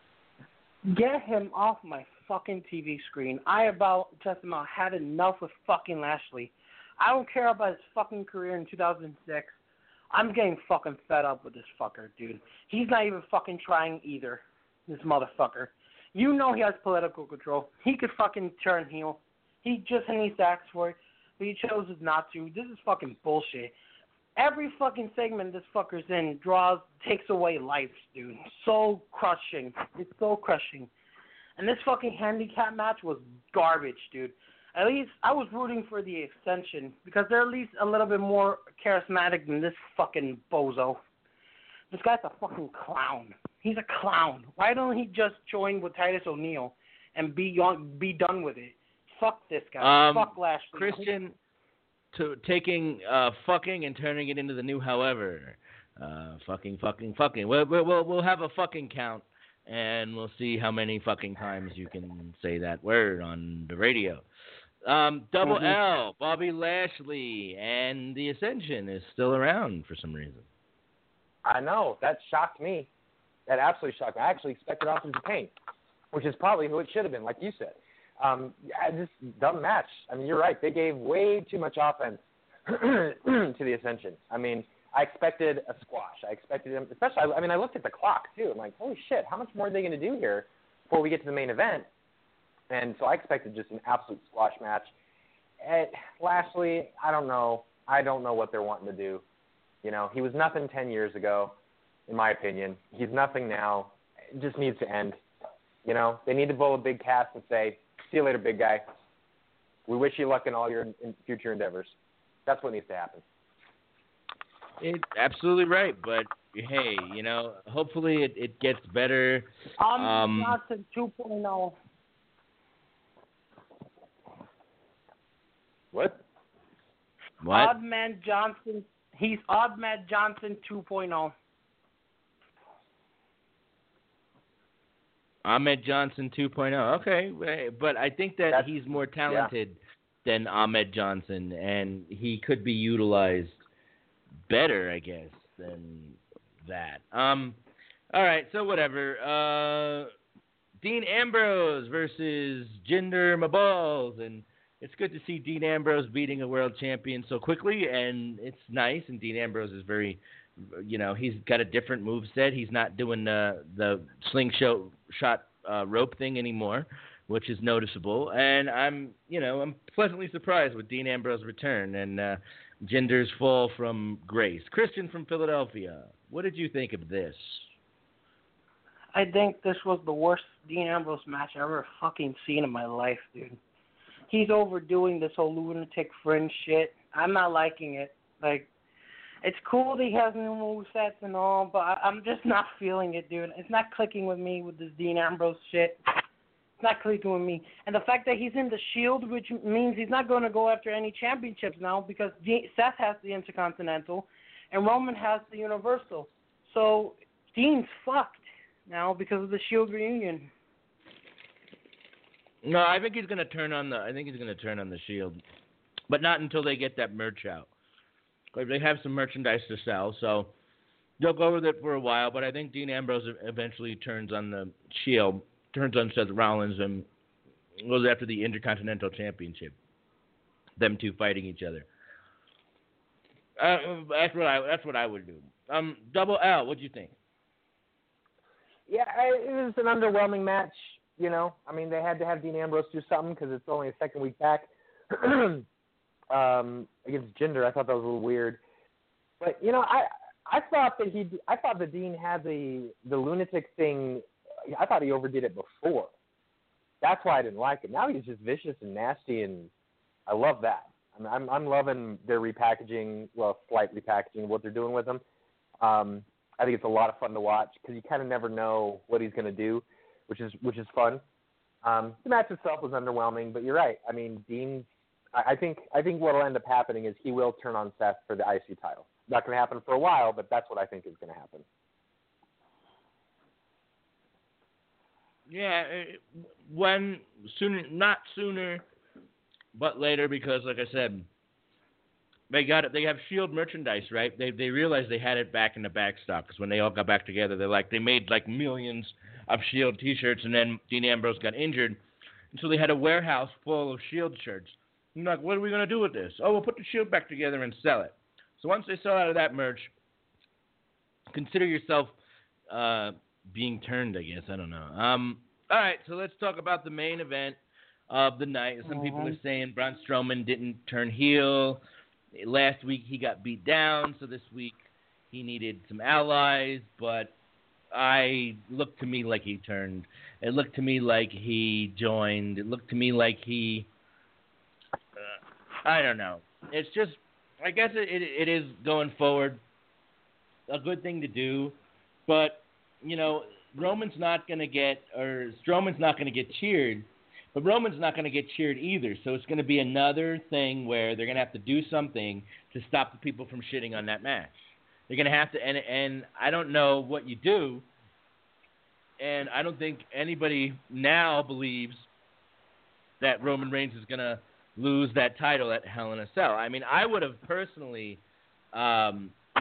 Get him off my fucking T V screen. I about just about had enough with fucking Lashley. I don't care about his fucking career in two thousand six. I'm getting fucking fed up with this fucker, dude. He's not even fucking trying either, this motherfucker. You know he has political control. He could fucking turn heel. He just needs to ask for it, but he chose not to. This is fucking bullshit. Every fucking segment this fucker's in draws, takes away lives, dude. So crushing. It's so crushing. And this fucking handicap match was garbage, dude. At least I was rooting for the Ascension because they're at least a little bit more charismatic than this fucking bozo. This guy's a fucking clown. He's a clown. Why don't he just join with Titus O'Neil and be on, be done with it? Fuck this guy. Um, Fuck Lashley. Christian, to taking uh, fucking and turning it into the new however. Uh, fucking, fucking, fucking. We'll, we'll, we'll have a fucking count, and we'll see how many fucking times you can say that word on the radio. Um, Double mm-hmm. L, Bobby Lashley, and the Ascension is still around for some reason. I know. That shocked me. That absolutely shocked me. I actually expected Austin Japan, which is probably who it should have been, like you said. Um, yeah, just dumb match. I mean, you're right. They gave way too much offense to the Ascension. I mean, I expected a squash. I expected them, especially, I mean, I looked at the clock, too. I'm like, holy shit, how much more are they going to do here before we get to the main event? And so I expected just an absolute squash match. And Lashley, I don't know. I don't know what they're wanting to do. You know, he was nothing ten years ago, in my opinion. He's nothing now. It just needs to end. You know, they need to blow a big cast and say, see you later, big guy. We wish you luck in all your in future endeavors. That's what needs to happen. It, absolutely right, but hey, you know, hopefully it, it gets better. Um, Um, Johnson two point oh. What? What? Odd Man Johnson. He's Odd Man Johnson two point oh. Ahmed Johnson two point oh. Okay, but I think that That's, he's more talented yeah. than Ahmed Johnson, and he could be utilized better, I guess, than that. Um, all right, so whatever. Uh, Dean Ambrose versus Jinder Mahal, and it's good to see Dean Ambrose beating a world champion so quickly, and it's nice. And Dean Ambrose is very, you know, he's got a different moveset. He's not doing the the slingshot shot uh, rope thing anymore, which is noticeable. And I'm, you know, I'm pleasantly surprised with Dean Ambrose's return and uh, Jinder's fall from grace. Christian from Philadelphia, what did you think of this? I think this was the worst Dean Ambrose match I've ever fucking seen in my life, dude. He's overdoing this whole lunatic fringe shit. I'm not liking it. Like, it's cool that he has new movesets and all, but I, I'm just not feeling it, dude. It's not clicking with me with this Dean Ambrose shit. It's not clicking with me. And the fact that he's in the Shield, which means he's not going to go after any championships now because D- Seth has the Intercontinental and Roman has the Universal. So Dean's fucked now because of the Shield reunion. No, I think he's going to turn on the. I think he's going to turn on the Shield, but not until they get that merch out. They have some merchandise to sell, so they'll go with it for a while. But I think Dean Ambrose eventually turns on the Shield, turns on Seth Rollins, and goes after the Intercontinental Championship. Them two fighting each other. Uh, that's what I. That's what I would do. Um, Double L, what'd you think? Yeah, it was an underwhelming match. You know, I mean, they had to have Dean Ambrose do something because it's only a second week back um, against Jinder. I thought that was a little weird, but you know, I I thought that he I thought that Dean had the the lunatic thing. I thought he overdid it before. That's why I didn't like it. Now he's just vicious and nasty, and I love that. I mean, I'm I'm loving their repackaging, well, slight repackaging of what they're doing with him. Um, I think it's a lot of fun to watch because you kind of never know what he's going to do. Which is which is fun. Um, the match itself was underwhelming, but you're right. I mean, Dean. I, I think I think what will end up happening is he will turn on Seth for the I C title. Not going to happen for a while, but that's what I think is going to happen. Yeah, when sooner, not sooner, but later, because like I said, they got it. They have Shield merchandise, right? They they realized they had it back in the back stock because when they all got back together, they're like they made like millions of Shield T-shirts, and then Dean Ambrose got injured, and so they had a warehouse full of Shield shirts. I'm like, what are we gonna do with this? Oh, we'll put the Shield back together and sell it. So once they sell out of that merch, consider yourself uh, being turned, I guess. I don't know. Um, all right, so let's talk about the main event of the night. Some Mm-hmm. people are saying Braun Strowman didn't turn heel. Last week he got beat down, so this week he needed some allies, but I looked to me like he turned. It looked to me like he joined. It looked to me like he, uh, I don't know. It's just, I guess it, it it is going forward a good thing to do, but, you know, Roman's not going to get, or Strowman's not going to get cheered, but Roman's not going to get cheered either, so it's going to be another thing where they're going to have to do something to stop the people from shitting on that match. They're going to have to, and, and I don't know what you do, and I don't think anybody now believes that Roman Reigns is going to lose that title at Hell in a Cell. I mean, I would have personally, um,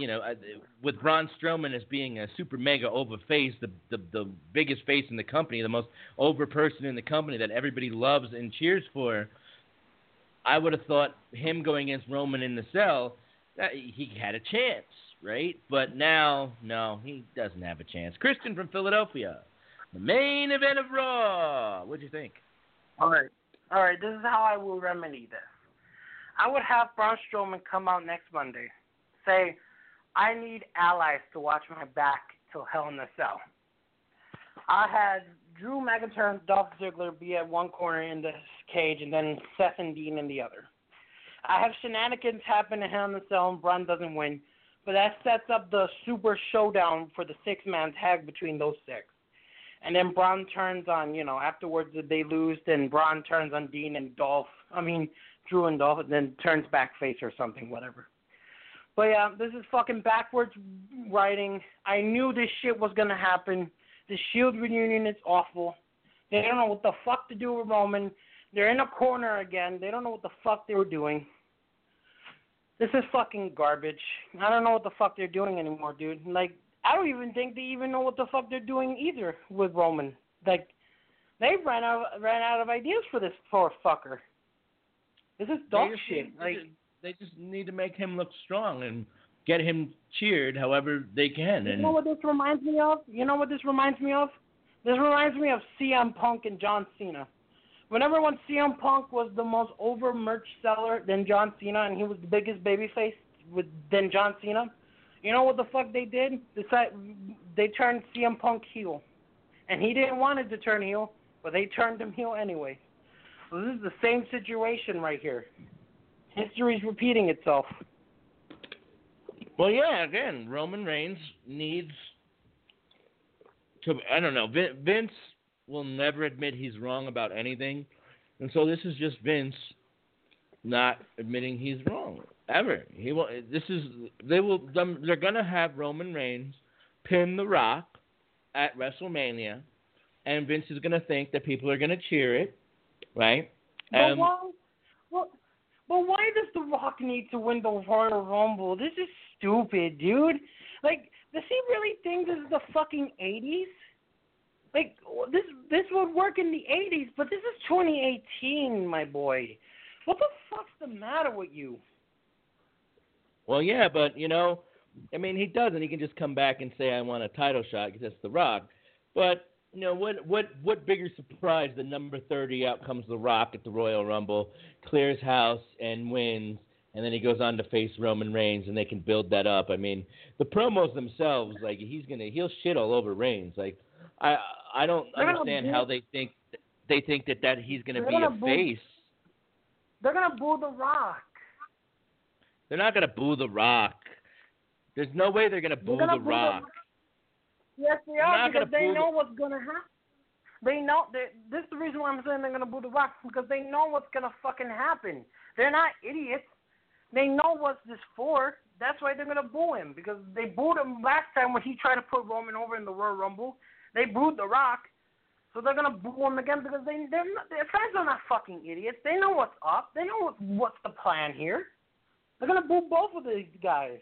you know, uh, with Braun Strowman as being a super mega over face, the, the the biggest face in the company, the most over person in the company that everybody loves and cheers for, I would have thought him going against Roman in the cell, that he had a chance, right? But now, no, he doesn't have a chance. Christian from Philadelphia, the main event of Raw. What'd you think? All right. All right, this is how I will remedy this. I would have Braun Strowman come out next Monday, say, I need allies to watch my back till Hell in a Cell. I had Drew McIntyre and Dolph Ziggler be at one corner in the cage, and then Seth and Dean in the other. I have shenanigans happen in Hell in a Cell, and Braun doesn't win, but that sets up the super showdown for the six-man tag between those six. And then Braun turns on, you know, afterwards they lose, then Braun turns on Dean and Dolph. I mean, Drew and Dolph, and then turns back face or something, whatever. But yeah, this is fucking backwards writing. I knew this shit was going to happen. The Shield reunion is awful. They don't know what the fuck to do with Roman. They're in a corner again. They don't know what the fuck they were doing. This is fucking garbage. I don't know what the fuck they're doing anymore, dude. Like, I don't even think they even know what the fuck they're doing either with Roman. Like, they ran out ran out of ideas for this poor fucker. This is dog they just, shit. They like just, they just need to make him look strong and get him cheered however they can. You And know what this reminds me of? You know what this reminds me of? This reminds me of C M Punk and John Cena. Whenever when C M Punk was the most over merch seller than John Cena, and he was the biggest babyface with than John Cena, you know what the fuck they did? They turned C M Punk heel. And he didn't want it to turn heel, but they turned him heel anyway. So this is the same situation right here. History's repeating itself. Well, yeah, again, Roman Reigns needs to, I don't know, Vince will never admit he's wrong about anything. And so this is just Vince not admitting he's wrong, ever. He will, this is, they will, they're going to have Roman Reigns pin The Rock at WrestleMania, and Vince is going to think that people are going to cheer it, right? But Um, why, well, but why does The Rock need to win the Royal Rumble? This is stupid, dude. Like, does he really think this is the fucking eighties? Like, this this would work in the eighties, but this is twenty eighteen, my boy. What the fuck's the matter with you? Well, yeah, but, you know, I mean, he doesn't. He can just come back and say, I want a title shot because that's The Rock. But, you know, what what what bigger surprise than number thirty out comes The Rock at the Royal Rumble, clears house and wins, and then he goes on to face Roman Reigns, and they can build that up. I mean, the promos themselves, like, he's gonna he'll shit all over Reigns. Like, I I don't They're understand gonna how boo- they think they think that, that he's gonna They're be a gonna boo- face. They're gonna boo The Rock. They're not gonna boo The Rock. There's no way they're gonna boo They're gonna The boo Rock. Yes, they They're are, not because gonna they boo know what's gonna happen. They know that this is the reason why I'm saying they're gonna boo The Rock, because they know what's gonna fucking happen. They're not idiots. They know what's this for. That's why they're gonna boo him, because they booed him last time when he tried to put Roman over in the Royal Rumble. They booed The Rock, so they're gonna boo him again because they they're not, their fans are not fucking idiots. They know what's up. They know what, what's the plan here. They're gonna boo both of these guys.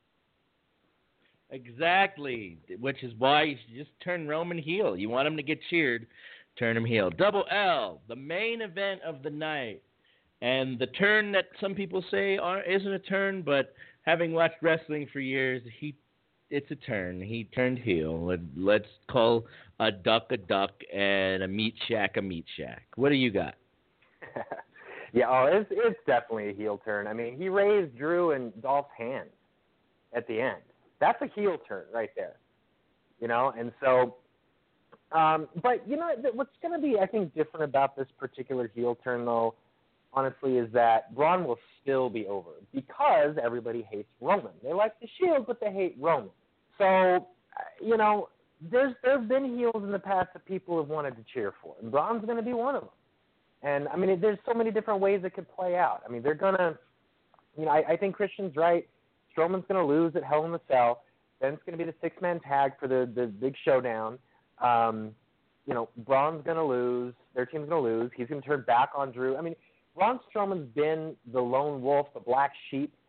Exactly, which is why you should just turn Roman heel. You want him to get cheered, turn him heel. Double L, the main event of the night. And the turn that some people say are, isn't a turn, but having watched wrestling for years, he it's a turn. He turned heel. Let, let's call a duck a duck and a meat shack a meat shack. What do you got? yeah, oh, it's it's definitely a heel turn. I mean, he raised Drew and Dolph's hands at the end. That's a heel turn right there, you know. And so, um, but you know, what's going to be, I think, different about this particular heel turn, though, honestly, is that Braun will still be over because everybody hates Roman. They like the Shield, but they hate Roman. So, you know, there's there've been heels in the past that people have wanted to cheer for, and Braun's going to be one of them. And I mean, there's so many different ways it could play out. I mean, they're gonna, you know, I, I think Christian's right. Strowman's going to lose at Hell in a Cell. Then it's going to be the six-man tag for the the big showdown. Um, you know, Braun's going to lose. Their team's going to lose. He's going to turn back on Drew. I mean, Braun Strowman's been the lone wolf, the black sheep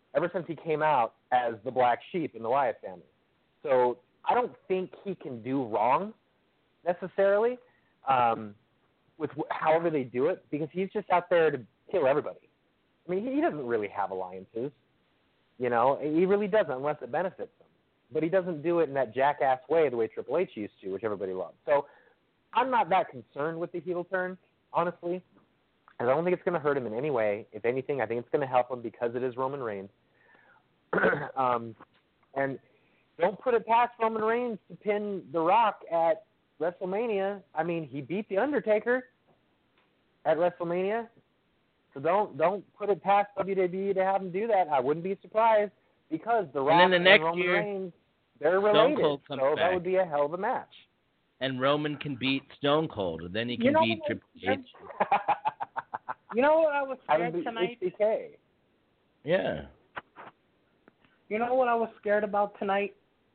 ever since he came out as the black sheep in the Wyatt family. So I don't think he can do wrong necessarily um, with wh- however they do it, because he's just out there to kill everybody. I mean, he, he doesn't really have alliances. You know, he really doesn't unless it benefits him. But he doesn't do it in that jackass way the way Triple H used to, which everybody loves. So I'm not that concerned with the heel turn, honestly. I don't think it's going to hurt him in any way. If anything, I think it's going to help him because it is Roman Reigns. um, and don't put it past Roman Reigns to pin The Rock at WrestleMania. I mean, he beat The Undertaker at WrestleMania. So don't don't put it past W W E to have him do that. I wouldn't be surprised because The Rock and, then the and next Roman year, Reigns, they're Stone related. Cold comes so back. that would be a hell of a match. And Roman can beat Stone Cold, and then he can You know beat what? Triple H. You know what I was I scared would be tonight? H B K. Yeah. You know what I was scared about tonight?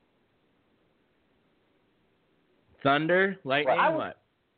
Thunder, lightning, I was- what?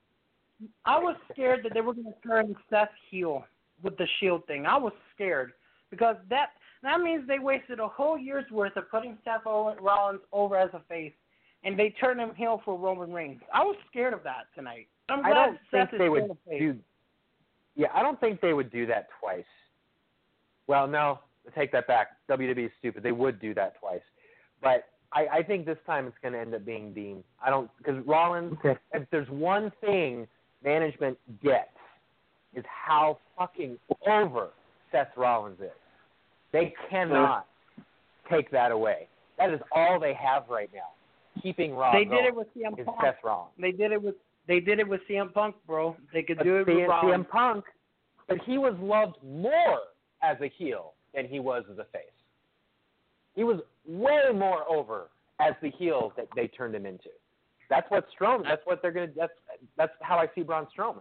I was scared that they were going to turn Seth heel with the Shield thing. I was scared because that that means they wasted a whole year's worth of putting Seth Rollins over as a face, and they turned him heel for Roman Reigns. I was scared of that tonight. I'm glad I don't Seth think is they still would a face. do. Yeah, I don't think they would do that twice. Well, no, take that back. W W E is stupid. They would do that twice, but I, I think this time it's going to end up being Dean. I don't because Rollins. Okay. If there's one thing management gets, is how fucking over Seth Rollins is. They cannot take that away. That is all they have right now. Keeping Raw They going did it with C M is Punk. Seth Rollins. They did it with they did it with C M Punk, bro. They could But do it C- with Rollins. C M Punk, but he was loved more as a heel than he was as a face. He was way more over as the heel that they turned him into. That's what Strowman. That's what they're gonna. That's that's how I see Braun Strowman.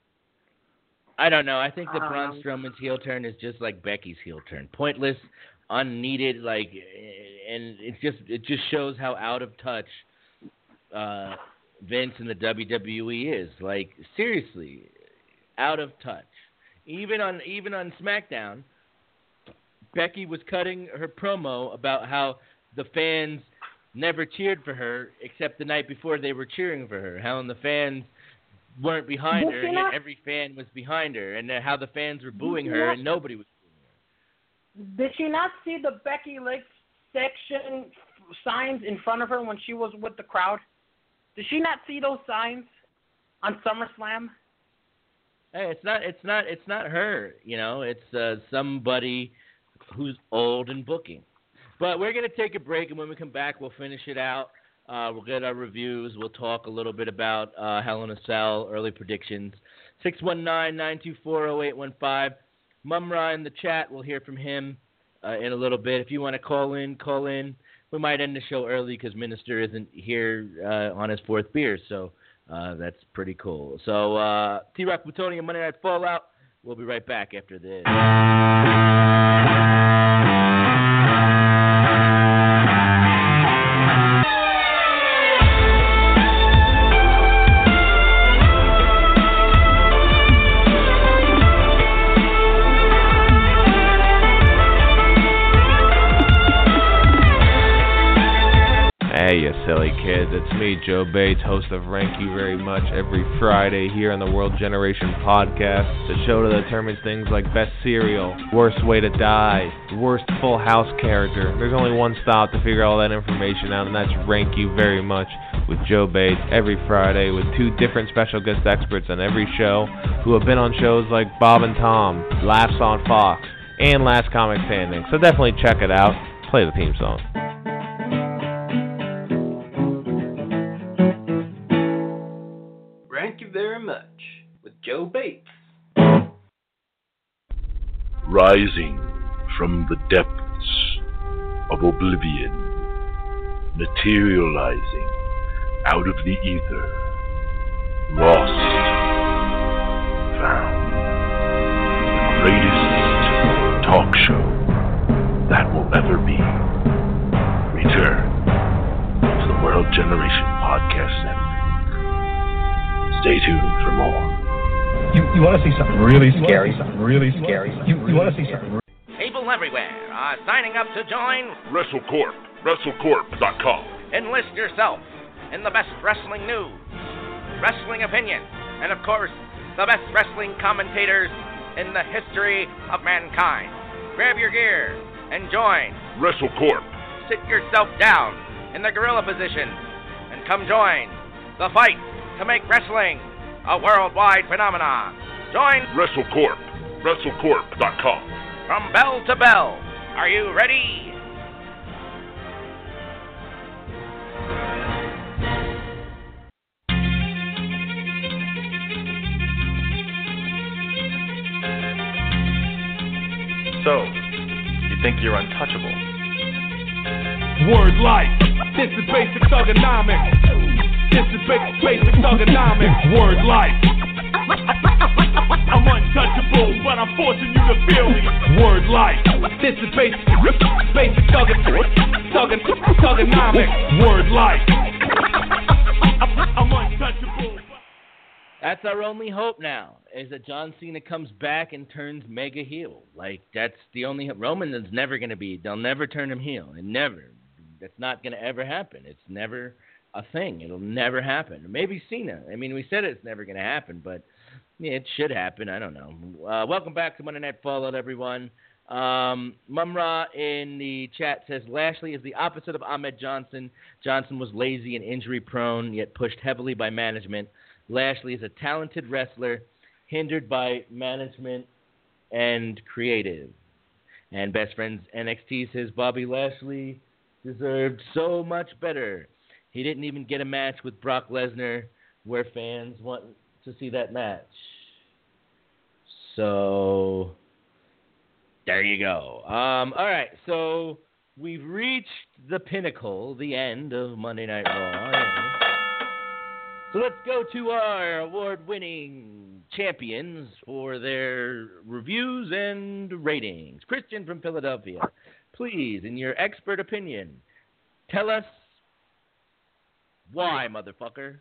I don't know. I think that Um, Braun Strowman's heel turn is just like Becky's heel turn, pointless, unneeded. Like, and it just it just shows how out of touch uh, Vince and the W W E is. Like, seriously, out of touch. Even on even on SmackDown, Becky was cutting her promo about how the fans never cheered for her except the night before they were cheering for her. How the fans weren't behind Did her, she and yet not- every fan was behind her, and how the fans were booing she her not- and nobody was booing her. Did she not see the Becky Lynch section signs in front of her when she was with the crowd? Did she not see those signs on SummerSlam? Hey, it's not it's not it's not her, you know, it's uh, somebody who's old and booking. But we're going to take a break, and when we come back, we'll finish it out. Uh, we'll get our reviews. We'll talk a little bit about uh, Hell in a Cell, early predictions. six one nine, nine two four, zero eight one five. Mumra in the chat. We'll hear from him uh, in a little bit. If you want to call in, call in. We might end the show early because Minister isn't here uh, on his fourth beer, so uh, that's pretty cool. So uh, T-Rock Plutonium, Monday Night Fallout. We'll be right back after this. Hey, you silly kids. It's me, Joe Bates, host of Rank You Very Much, every Friday here on the World Generation Podcast, the show that determines things like best cereal, worst way to die, worst Full House character. There's only one stop to figure all that information out, and that's Rank You Very Much with Joe Bates every Friday with two different special guest experts on every show who have been on shows like Bob and Tom, Laughs on Fox, and Last Comic Standing. So definitely check it out. Play the theme song. Thank you very much with Joe Bates. Rising from the depths of oblivion, materializing out of the ether, lost, found, the greatest talk show that will ever be. Return to the World Generation Podcast Network. Stay tuned for more. You, you want to see something really scary? Something really scary. You, you want to see something. Abel people everywhere are signing up to join WrestleCorp. WrestleCorp dot com. Enlist yourself in the best wrestling news, wrestling opinion, and of course, the best wrestling commentators in the history of mankind. Grab your gear and join WrestleCorp. Sit yourself down in the gorilla position and come join the fight to make wrestling a worldwide phenomenon. Join WrestleCorp. WrestleCorp dot com. From bell to bell. Are you ready? So, you think you're untouchable? Word life. This is basic thugonomics. This is basic, basic thugonomics. Word life. I'm untouchable, but I'm forcing you to feel me. Word life. This is basic, basic thugonomics. Thugonomics. Word life. I'm untouchable. That's our only hope now, is that John Cena comes back and turns mega heel. Like, that's the only hope. Roman is never going to be, they'll never turn him heel. It never. That's not going to ever happen. It's never a thing. It'll never happen. Maybe Cena. I mean, we said it's never going to happen, but yeah, it should happen. I don't know. Uh, welcome back to Monday Night Fallout, everyone. Um, Mumra in the chat says, Lashley is the opposite of Ahmed Johnson. Johnson was lazy and injury-prone, yet pushed heavily by management. Lashley is a talented wrestler, hindered by management and creative. And Best Friends N X T says Bobby Lashley deserved so much better. He didn't even get a match with Brock Lesnar where fans want to see that match. So, there you go. Um, all right, so we've reached the pinnacle, the end of Monday Night Raw. So let's go to our award-winning champions for their reviews and ratings. Christian from Philadelphia, please, in your expert opinion, tell us why, motherfucker.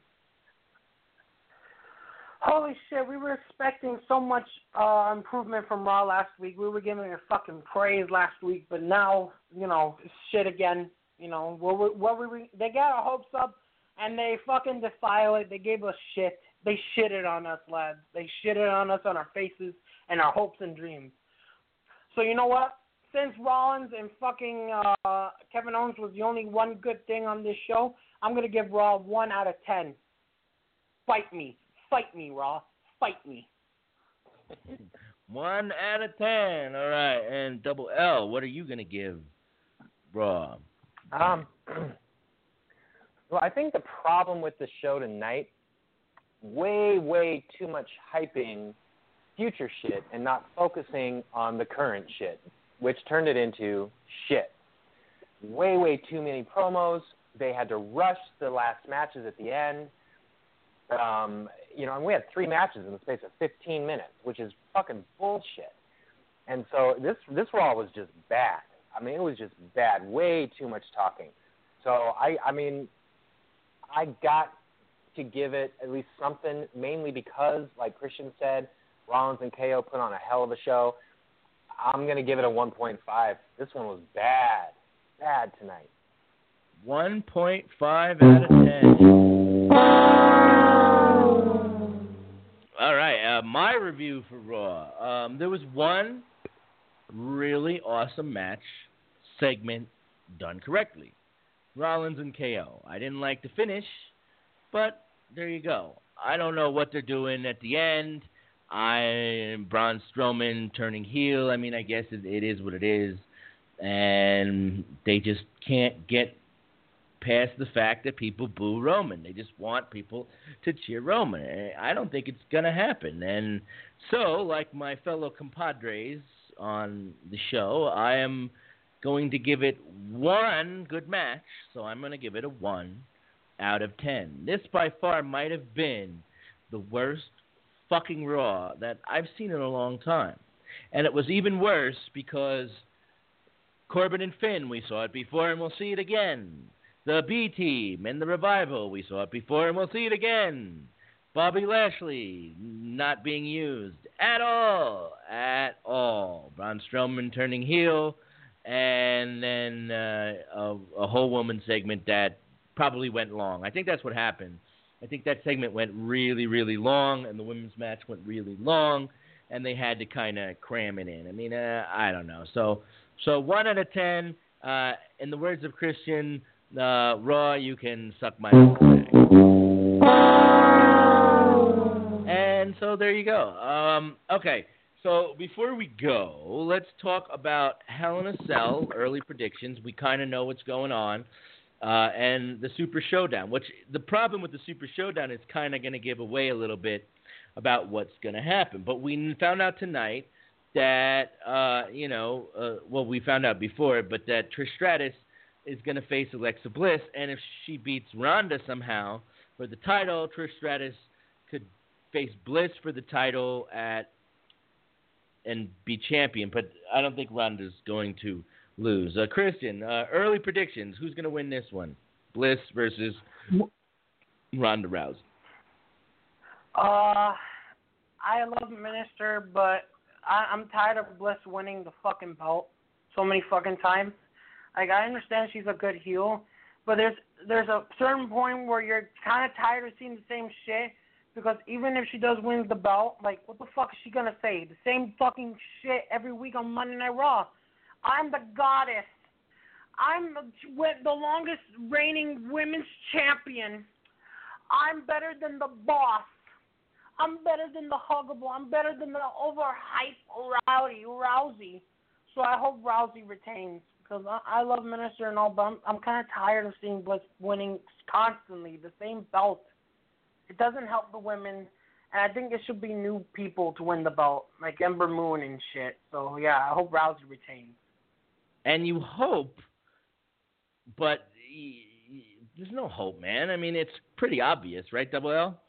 Holy shit, we were expecting so much uh, improvement from Raw last week. We were giving it fucking praise last week, but now, you know, shit again. You know, what were, what were we, they got our hopes up. And they fucking defile it. They gave us shit. They shitted on us, lads. They shitted on us, on our faces, and our hopes and dreams. So you know what? Since Rollins and fucking uh, Kevin Owens was the only one good thing on this show, I'm going to give Raw one out of ten. Fight me. Fight me, Raw. Fight me. One out of ten. All right. And Double L, what are you going to give Raw? Um... Well, I think the problem with the show tonight, way, way too much hyping future shit and not focusing on the current shit, which turned it into shit. Way, way too many promos. They had to rush the last matches at the end. Um, you know, and we had three matches in the space of fifteen minutes, which is fucking bullshit. And so this this Raw was just bad. I mean, it was just bad. Way too much talking. So, I, I mean... I got to give it at least something, mainly because, like Christian said, Rollins and K O put on a hell of a show. I'm going to give it a one point five. This one was bad. Bad tonight. one point five out of ten. All right, uh, my review for Raw. Um, there was one really awesome match segment done correctly. Rollins and K O. I didn't like the finish, but there you go. I don't know what they're doing at the end. I Braun Strowman turning heel. I mean, I guess it, it is what it is. And they just can't get past the fact that people boo Roman. They just want people to cheer Roman. I don't think it's going to happen. And so, like my fellow compadres on the show, I am going to give it one good match, so I'm going to give it a one out of ten. This by far might have been the worst fucking Raw that I've seen in a long time. And it was even worse because Corbin and Finn, we saw it before and we'll see it again. The B-Team and the Revival, we saw it before and we'll see it again. Bobby Lashley not being used at all, at all. Braun Strowman turning heel, and then uh, a, a whole woman segment that probably went long. I think that's what happened. I think that segment went really, really long, and the women's match went really long, and they had to kind of cram it in. I mean, uh, I don't know. So, so one out of ten. Uh, in the words of Christian, uh, Raw, you can suck my dick. And so there you go. Um, okay, so before we go, let's talk about Hell in a Cell, early predictions. We kind of know what's going on. Uh, and the Super Showdown, which the problem with the Super Showdown is kind of going to give away a little bit about what's going to happen. But we found out tonight that, uh, you know, uh, well, we found out before, but that Trish Stratus is going to face Alexa Bliss. And if she beats Ronda somehow for the title, Trish Stratus could face Bliss for the title at and be champion. But I don't think Ronda's going to lose. Uh, Christian, uh, early predictions. Who's going to win this one? Bliss versus Ronda Rousey. Uh, I love Minister, but I, I'm tired of Bliss winning the fucking belt so many fucking times. Like, I understand she's a good heel, but there's there's a certain point where you're kind of tired of seeing the same shit, because even if she does win the belt, like, what the fuck is she going to say? The same fucking shit every week on Monday Night Raw. I'm the goddess. I'm the longest reigning women's champion. I'm better than the boss. I'm better than the huggable. I'm better than the overhyped Rowdy, Rousey. So I hope Rousey retains, because I, I love Minister and all, but I'm, I'm kind of tired of seeing Bliss winning constantly the same belt. It doesn't help the women. And I think it should be new people to win the belt, like Ember Moon and shit. So, yeah, I hope Rousey retains. And you hope, but y- y- there's no hope, man. I mean, it's pretty obvious, right, Double L?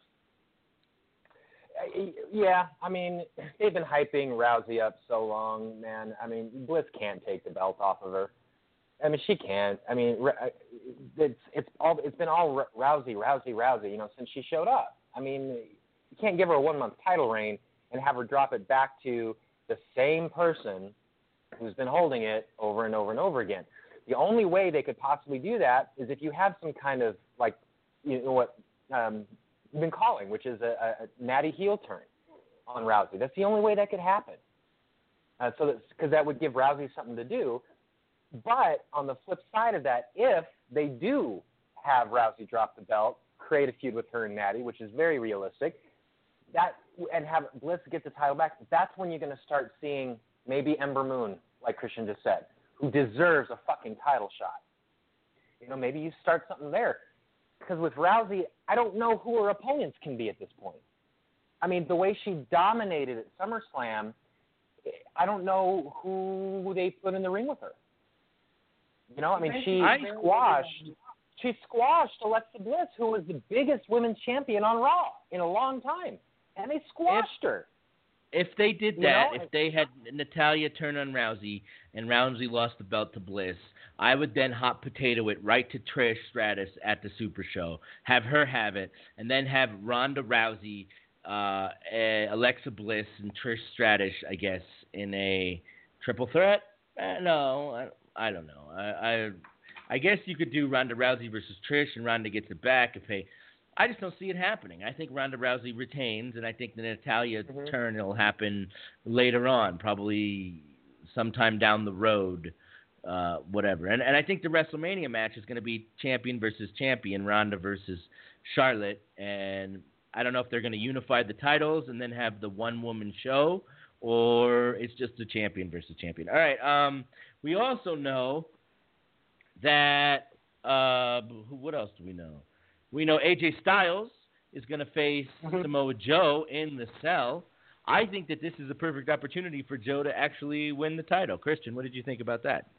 Yeah, I mean, they've been hyping Rousey up so long, man. I mean, Bliss can't take the belt off of her. I mean, she can't. I mean, it's it's all it's been all Rousey, Rousey, Rousey, you know, since she showed up. I mean, you can't give her a one-month title reign and have her drop it back to the same person who's been holding it over and over and over again. The only way they could possibly do that is if you have some kind of, like, you know what um, you've been calling, which is a, a natty heel turn on Rousey. That's the only way that could happen. Uh, so because that, that would give Rousey something to do. But on the flip side of that, if they do have Rousey drop the belt, create a feud with her and Natty, which is very realistic, that and have Bliss get the title back, that's when you're going to start seeing maybe Ember Moon, like Christian just said, who deserves a fucking title shot. You know, maybe you start something there. Because with Rousey, I don't know who her opponents can be at this point. I mean, the way she dominated at SummerSlam, I don't know who they put in the ring with her. You know, I mean, she I, squashed, she squashed Alexa Bliss, who was the biggest women's champion on Raw in a long time, and they squashed if, her. If they did that, you know, if they had Natalya turn on Rousey and Rousey lost the belt to Bliss, I would then hot potato it right to Trish Stratus at the Super Show, have her have it, and then have Ronda Rousey, uh, uh, Alexa Bliss, and Trish Stratus, I guess, in a triple threat. Uh, no, I, I don't know. I, I I guess you could do Ronda Rousey versus Trish, and Ronda gets it back if they. I just don't see it happening. I think Ronda Rousey retains, and I think the Natalya mm-hmm. turn will happen later on, probably sometime down the road, uh, whatever. And and I think the WrestleMania match is going to be champion versus champion, Ronda versus Charlotte. And I don't know if they're going to unify the titles and then have the one-woman show, or it's just a champion versus champion. All right. Um, we also know that uh, what else do we know? We know A J Styles is going to face mm-hmm. Samoa Joe in the cell. I think that this is a perfect opportunity for Joe to actually win the title. Christian, what did you think about that?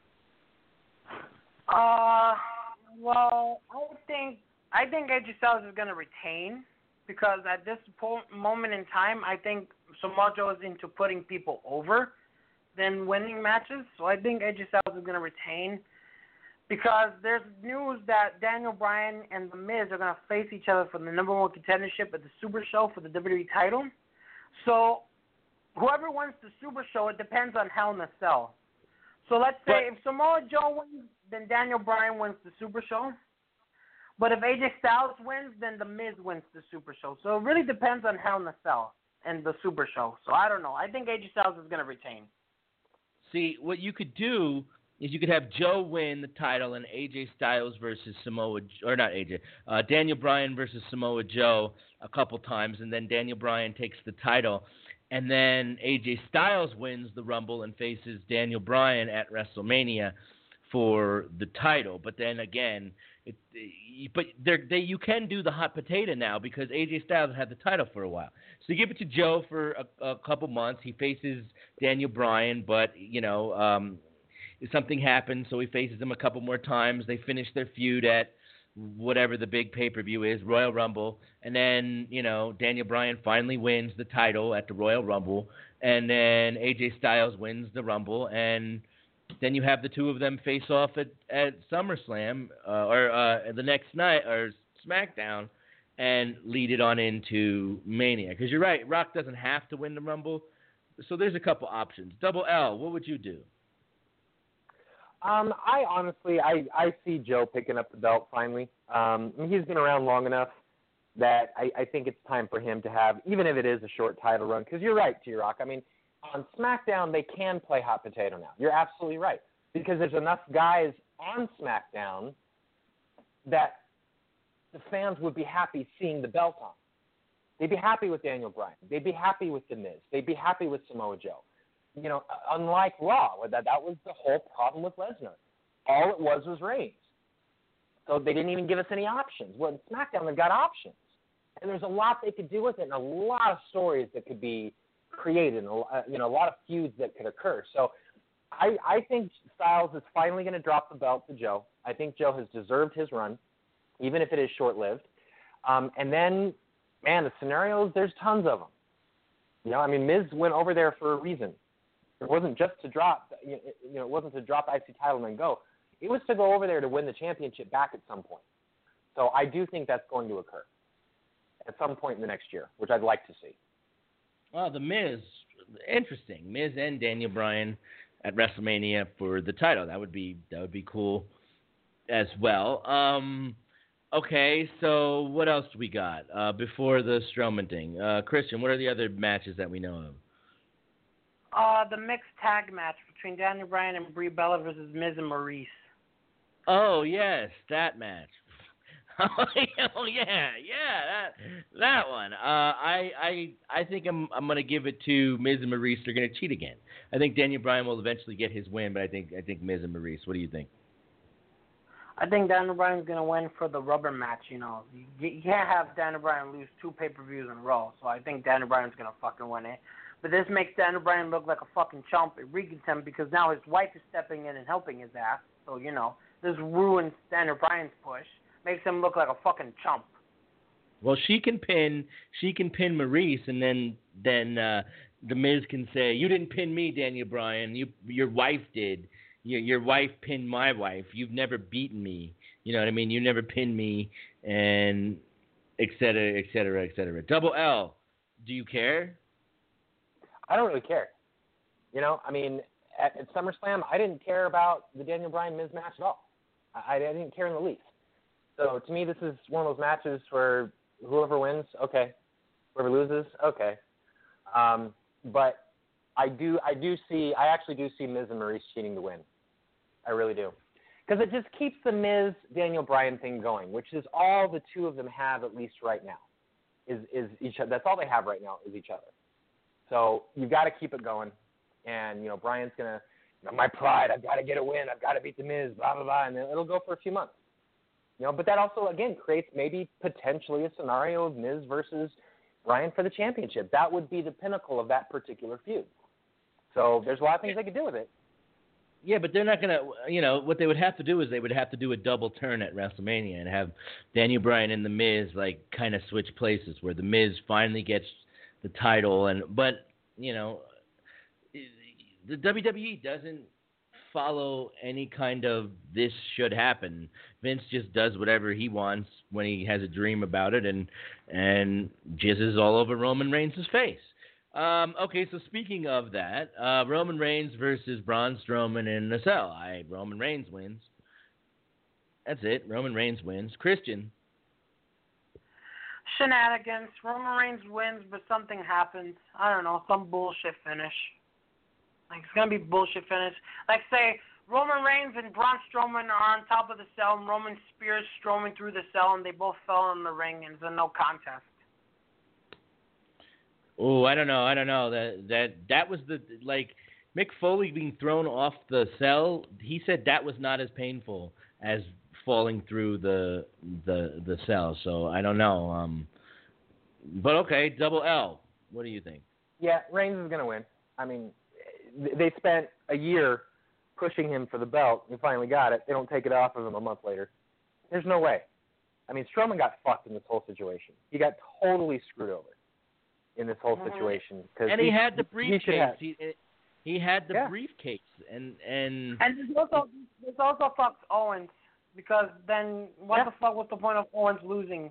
Uh, well, I think I think A J Styles is going to retain, because at this po- moment in time, I think Samoa Joe is into putting people over than winning matches. So I think A J Styles is going to retain. Because there's news that Daniel Bryan and The Miz are going to face each other for the number one contendership at the Super Show for the W W E title. So whoever wins the Super Show, it depends on Hell in a Cell. So let's say but, if Samoa Joe wins, then Daniel Bryan wins the Super Show. But if A J Styles wins, then The Miz wins the Super Show. So it really depends on Hell in a Cell and the Super Show. So I don't know. I think A J Styles is going to retain. See, what you could do is you could have Joe win the title and A J Styles versus Samoa, or not A J, uh, Daniel Bryan versus Samoa Joe a couple times, and then Daniel Bryan takes the title, and then A J Styles wins the Rumble and faces Daniel Bryan at WrestleMania for the title. But then again, it, but they you can do the hot potato now because A J Styles had the title for a while. So you give it to Joe for a, a couple months. He faces Daniel Bryan, but you know. Um, Something happens, so he faces him a couple more times. They finish their feud at whatever the big pay-per-view is, Royal Rumble. And then, you know, Daniel Bryan finally wins the title at the Royal Rumble. And then A J Styles wins the Rumble. And then you have the two of them face off at, at SummerSlam uh, or uh, the next night or SmackDown and lead it on into Mania. Because you're right, Rock doesn't have to win the Rumble. So there's a couple options. Double L, what would you do? Um, I honestly, I, I see Joe picking up the belt finally. Um, I mean, he's been around long enough that I, I think it's time for him to have, even if it is a short title run, because you're right, T-Rock. I mean, on SmackDown, they can play hot potato now. You're absolutely right, because there's enough guys on SmackDown that the fans would be happy seeing the belt on. They'd be happy with Daniel Bryan. They'd be happy with The Miz. They'd be happy with Samoa Joe. You know, unlike Raw, that that was the whole problem with Lesnar. All it was was Reigns. So they didn't even give us any options. Well, in SmackDown, they've got options. And there's a lot they could do with it and a lot of stories that could be created and, uh, you know, a lot of feuds that could occur. So I, I think Styles is finally going to drop the belt to Joe. I think Joe has deserved his run, even if it is short-lived. Um, and then, man, the scenarios, there's tons of them. You know, I mean, Miz went over there for a reason. It wasn't just to drop, you know, it wasn't to drop the I C title and then go. It was to go over there to win the championship back at some point. So I do think that's going to occur at some point in the next year, which I'd like to see. Well, The Miz, interesting. Miz and Daniel Bryan at WrestleMania for the title. That would be that would be cool as well. Um, okay, so what else do we got uh, before the Strowman thing? Uh, Christian, what are the other matches that we know of? Uh, the mixed tag match between Daniel Bryan and Brie Bella versus Miz and Maurice. Oh yes, that match. oh yeah, yeah, that that one. Uh, I I I think I'm I'm gonna give it to Miz and Maurice. They're gonna cheat again. I think Daniel Bryan will eventually get his win, but I think I think Miz and Maurice. What do you think? I think Daniel Bryan's gonna win for the rubber match. You know, you, you can't have Daniel Bryan lose two pay-per-views in a row. So I think Daniel Bryan's gonna fucking win it. But this makes Daniel Bryan look like a fucking chump. It weakens him because now his wife is stepping in and helping his ass. So, you know, this ruins Daniel Bryan's push. Makes him look like a fucking chump. Well, she can pin she can pin Maurice, and then then uh, the Miz can say, "You didn't pin me, Daniel Bryan. You your wife did. Your your wife pinned my wife. You've never beaten me. You know what I mean? You never pinned me, and et cetera, et cetera, et cetera." Double L, do you care? I don't really care. You know, I mean, at, at SummerSlam, I didn't care about the Daniel Bryan-Miz match at all. I, I didn't care in the least. So to me, this is one of those matches where whoever wins, okay. Whoever loses, okay. Um, but I do, I do see, I actually do see Miz and Maurice cheating to win. I really do, because it just keeps the Miz Daniel Bryan thing going, which is all the two of them have at least right now. Is is each other? That's all they have right now is each other. So you've got to keep it going. And, you know, Bryan's going to, you know, my pride, I've got to get a win. I've got to beat The Miz, blah, blah, blah. And then it'll go for a few months. You know, but that also, again, creates maybe potentially a scenario of Miz versus Bryan for the championship. That would be the pinnacle of that particular feud. So there's a lot of things they could do with it. Yeah, but they're not going to, you know, what they would have to do is they would have to do a double turn at WrestleMania and have Daniel Bryan and The Miz, like, kind of switch places where The Miz finally gets the title. And but, you know, the W W E doesn't follow any kind of this should happen. Vince just does whatever he wants when he has a dream about it, and and jizzes all over Roman Reigns' face. Um, okay, so speaking of that, uh, Roman Reigns versus Braun Strowman in a cell. I Roman Reigns wins. That's it. Roman Reigns wins. Christian. Shenanigans. Roman Reigns wins, but something happens. I don't know, some bullshit finish. Like, it's going to be bullshit finish. Like, say, Roman Reigns and Braun Strowman are on top of the cell, and Roman spears Strowman through the cell, and they both fell in the ring, and it's a no contest. Oh, I don't know. I don't know. That that that was the, like, Mick Foley being thrown off the cell, he said that was not as painful as falling through the the the cell. So I don't know. Um, but okay, Double L. What do you think? Yeah, Reigns is going to win. I mean, they spent a year pushing him for the belt. He finally got it. They don't take it off of him a month later. There's no way. I mean, Strowman got fucked in this whole situation. He got totally screwed over in this whole situation. Cause and he, he had the He, briefcase. He, he had the yeah. briefcase. And and and this also this also fucks Owens, because then what yeah. the fuck was the point of Owens losing?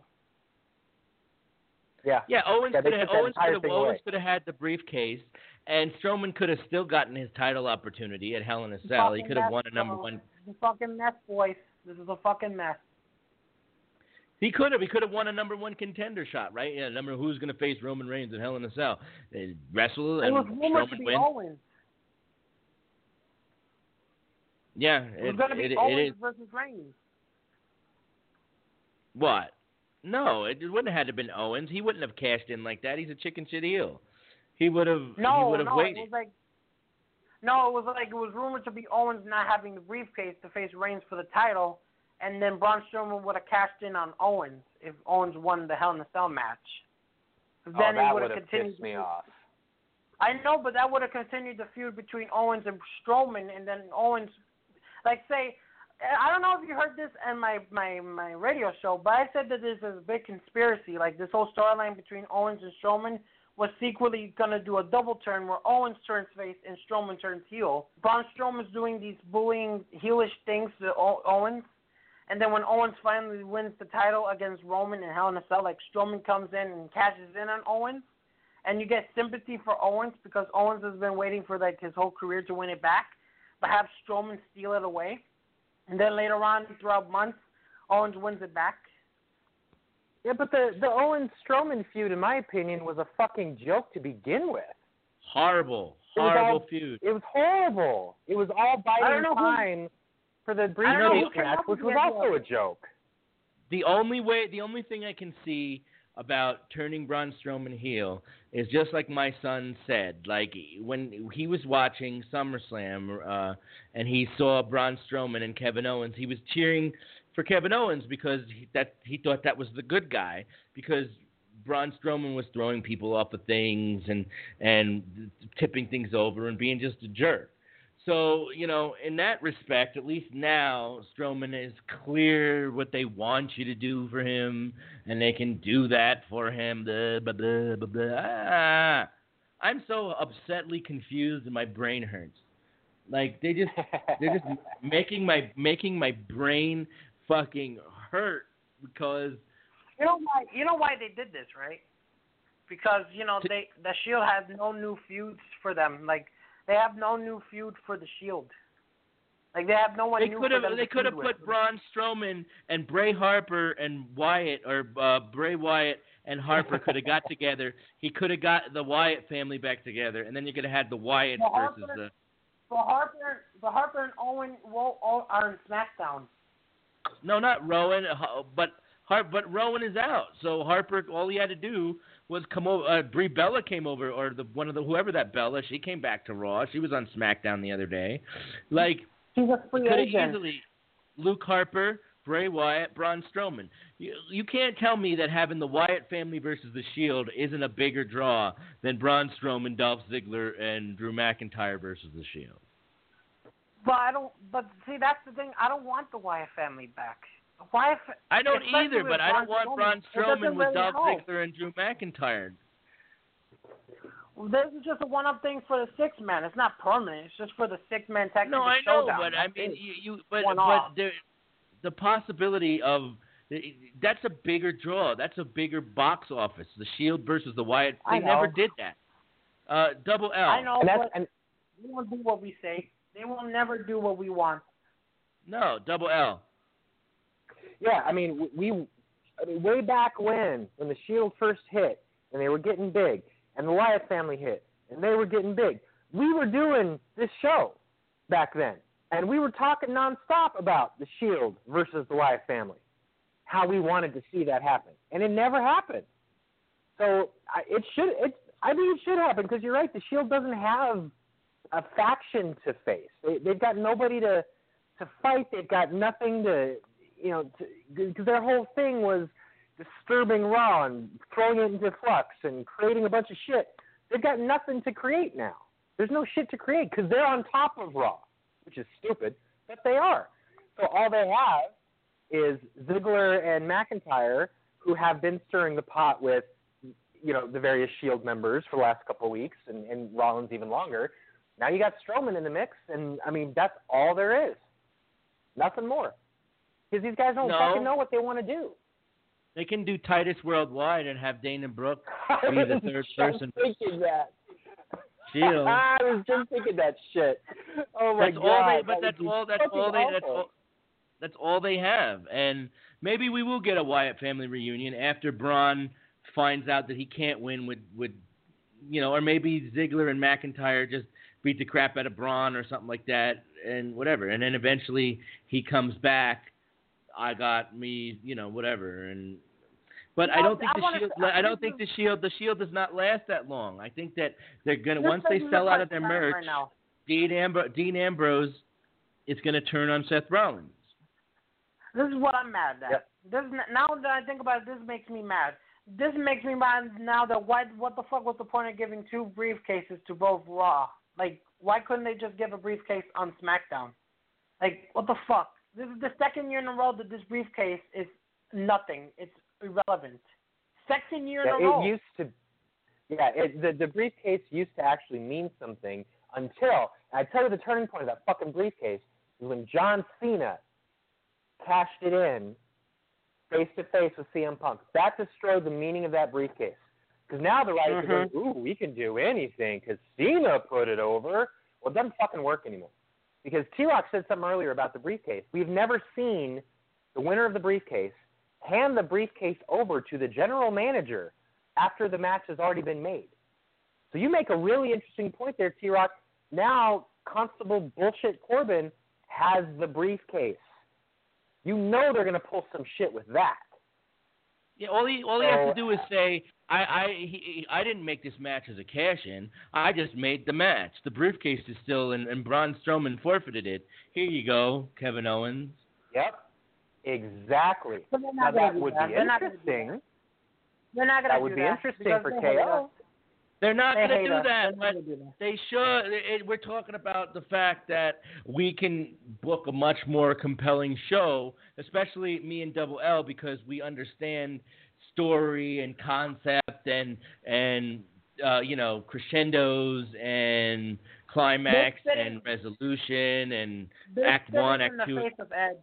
Yeah. Yeah, Owens yeah, could have Owens could have Owens could have had the briefcase, and Strowman could have still gotten his title opportunity at Hell in a Cell. He could have won a number one. The fucking mess, boys. This is a fucking mess. He could have. He could have won a number one contender shot, right? Yeah, number who's going to face Roman Reigns at Hell in a Cell. They wrestle and it was rumored to Strowman be wins. Owens. Yeah, It was it, going to be it, Owens it is. versus Reigns. What? No, it wouldn't have had to have been Owens. He wouldn't have cashed in like that. He's a chicken shit heel. He would have. No, he would have no, waited. it was like. No, it was like it was rumored to be Owens not having the briefcase to face Reigns for the title, and then Braun Strowman would have cashed in on Owens if Owens won the Hell in a Cell match. Oh, Then that it would would have have continued. pissed me off. I know, but that would have continued the feud between Owens and Strowman, and then Owens, like say, I don't know if you heard this in my, my, my radio show, but I said that there's a big conspiracy, like this whole storyline between Owens and Strowman was secretly going to do a double turn where Owens turns face and Strowman turns heel. Braun Strowman's doing these bullying, heelish things to o- Owens, and then when Owens finally wins the title against Roman in Hell in a Cell, like Strowman comes in and cashes in on Owens, and you get sympathy for Owens because Owens has been waiting for like his whole career to win it back, but have Strowman steal it away. And then later on, throughout months, Owens wins it back. Yeah, but the, the Owens-Strowman feud, in my opinion, was a fucking joke to begin with. Horrible, It was horrible all, feud. It was horrible. It was all biding time who, for the I don't know briefcase who came match, up which with was the also idea. a joke. The only way, the only thing I can see about turning Braun Strowman heel is just like my son said. Like when he was watching SummerSlam uh, and he saw Braun Strowman and Kevin Owens, he was cheering for Kevin Owens because he, that he thought that was the good guy, because Braun Strowman was throwing people off of things and and tipping things over and being just a jerk. So, you know, in that respect, at least now, Strowman is clear what they want you to do for him, and they can do that for him. Blah, blah, blah, blah, blah. Ah, I'm so upsetly confused, and my brain hurts. Like they just, they're just making my making my brain fucking hurt because. You know why? You know why they did this, right? Because you know they the Shield had no new feuds for them. Like they have no new feud for the Shield. Like they have no one They new could for have them they to could have feud put with. Braun Strowman and Bray Harper and Wyatt, or uh, Bray Wyatt and Harper could have got together. He could have got the Wyatt family back together, and then you could have had the Wyatts But versus Harper, the. but Harper, but Harper and Owen will, all are in SmackDown. No, not Rowan, uh, but Har- but Rowan is out. So Harper, all he had to do was come over. Uh, Brie Bella came over, or the one of the whoever that Bella, she came back to Raw. She was on SmackDown the other day. Like She's a free could have agent. easily Luke Harper, Bray Wyatt, Braun Strowman. You, you can't tell me that having the Wyatt family versus the Shield isn't a bigger draw than Braun Strowman, Dolph Ziggler, and Drew McIntyre versus the Shield. But I don't. But see, that's the thing. I don't want the Wyatt family back. The Wyatt. I don't especially either, with but I don't want Braun It doesn't Strowman with really Dolph help. Ziggler and Drew McIntyre. This is just a one-up thing for the six man. It's not permanent. It's just for the six man tag No, team I know, showdown. but I That's mean, it. you, you but One but off. there, the possibility of that's a bigger draw. That's a bigger box office. The Shield versus the Wyatt. They I know. never did that. Uh, Double L. I know, And that's, but and they won't do what we say. They will never do what we want. No, Double L. yeah, I mean, we, I mean, way back when, when the Shield first hit, and they were getting big, and the Wyatt family hit, and they were getting big, we were doing this show back then, and we were talking nonstop about the Shield versus the Wyatt family, how we wanted to see that happen, and it never happened. So I, it should, it's, I think it should happen because you're right. The Shield doesn't have a faction to face. They, they've got nobody to to fight. They've got nothing to, you know, because their whole thing was disturbing Raw and throwing it into flux and creating a bunch of shit. They've got nothing to create now. There's no shit to create because they're on top of Raw, which is stupid, but they are. So all they have is Ziggler and McIntyre, who have been stirring the pot with, you know, the various Shield members for the last couple of weeks, and, and Rollins even longer. Now you got Strowman in the mix, and, I mean, that's all there is. Nothing more. Because these guys don't No. fucking know what they want to do. They can do Titus Worldwide and have Dana Brooke I be the was third just person. thinking that. Shield. I was just thinking that shit. Oh, my That's God. all they. But that that's would be all. That's fucking all they. That's awful. all. That's all they have. And maybe we will get a Wyatt family reunion after Braun finds out that he can't win with, with, you know, or maybe Ziggler and McIntyre just beat the crap out of Braun or something like that, and whatever. And then eventually he comes back. I got me, you know, whatever. And but I don't think I the wanna- Shield. I I don't think think the Shield. The Shield does not last that long. I think that they're gonna This once they is sell the out of their first time merch. right now. Dean, Ambro- Dean Ambrose is going to turn on Seth Rollins. This is what I'm mad at. Yep. This now that I think about it, this makes me mad. This makes me mad now that why what the fuck was the point of giving two briefcases to both Raw? Like, why couldn't they just give a briefcase on SmackDown? Like, what the fuck? This is the second year in a row that this briefcase is nothing. It's irrelevant. Second year Yeah, in a row. it used to, yeah, it, the, the briefcase used to actually mean something until, I tell you the turning point of that fucking briefcase is when John Cena cashed it in face-to-face with C M Punk. That destroyed the meaning of that briefcase. Because now the writers Mhm. are going, ooh, we can do anything because Cena put it over. Well, it doesn't fucking work anymore. Because T-Rock said something earlier about the briefcase. We've never seen the winner of the briefcase hand the briefcase over to the general manager after the match has already been made. So you make a really interesting point there, T-Rock. Now Constable Bullshit Corbin has the briefcase. You know they're going to pull some shit with that. Yeah, all he all he has So- to do is say, I I he, I didn't make this match as a cash in. I just made the match. The briefcase is still in, and Braun Strowman forfeited it. Here you go, Kevin Owens. Yep. Exactly. But they're Now not gonna that do would that. be They're not gonna do interesting. that. They're not gonna That do would be that interesting because for they K hate O. us. They're not They going to hate do us. that, They're but not gonna do that. they should. It, we're talking about the fact that we can book a much more compelling show, especially me and Double L, because we understand story and concept and and uh, you know, crescendos and climax They're sitting- and resolution and They're act sitting one, in act the two. face of Edge.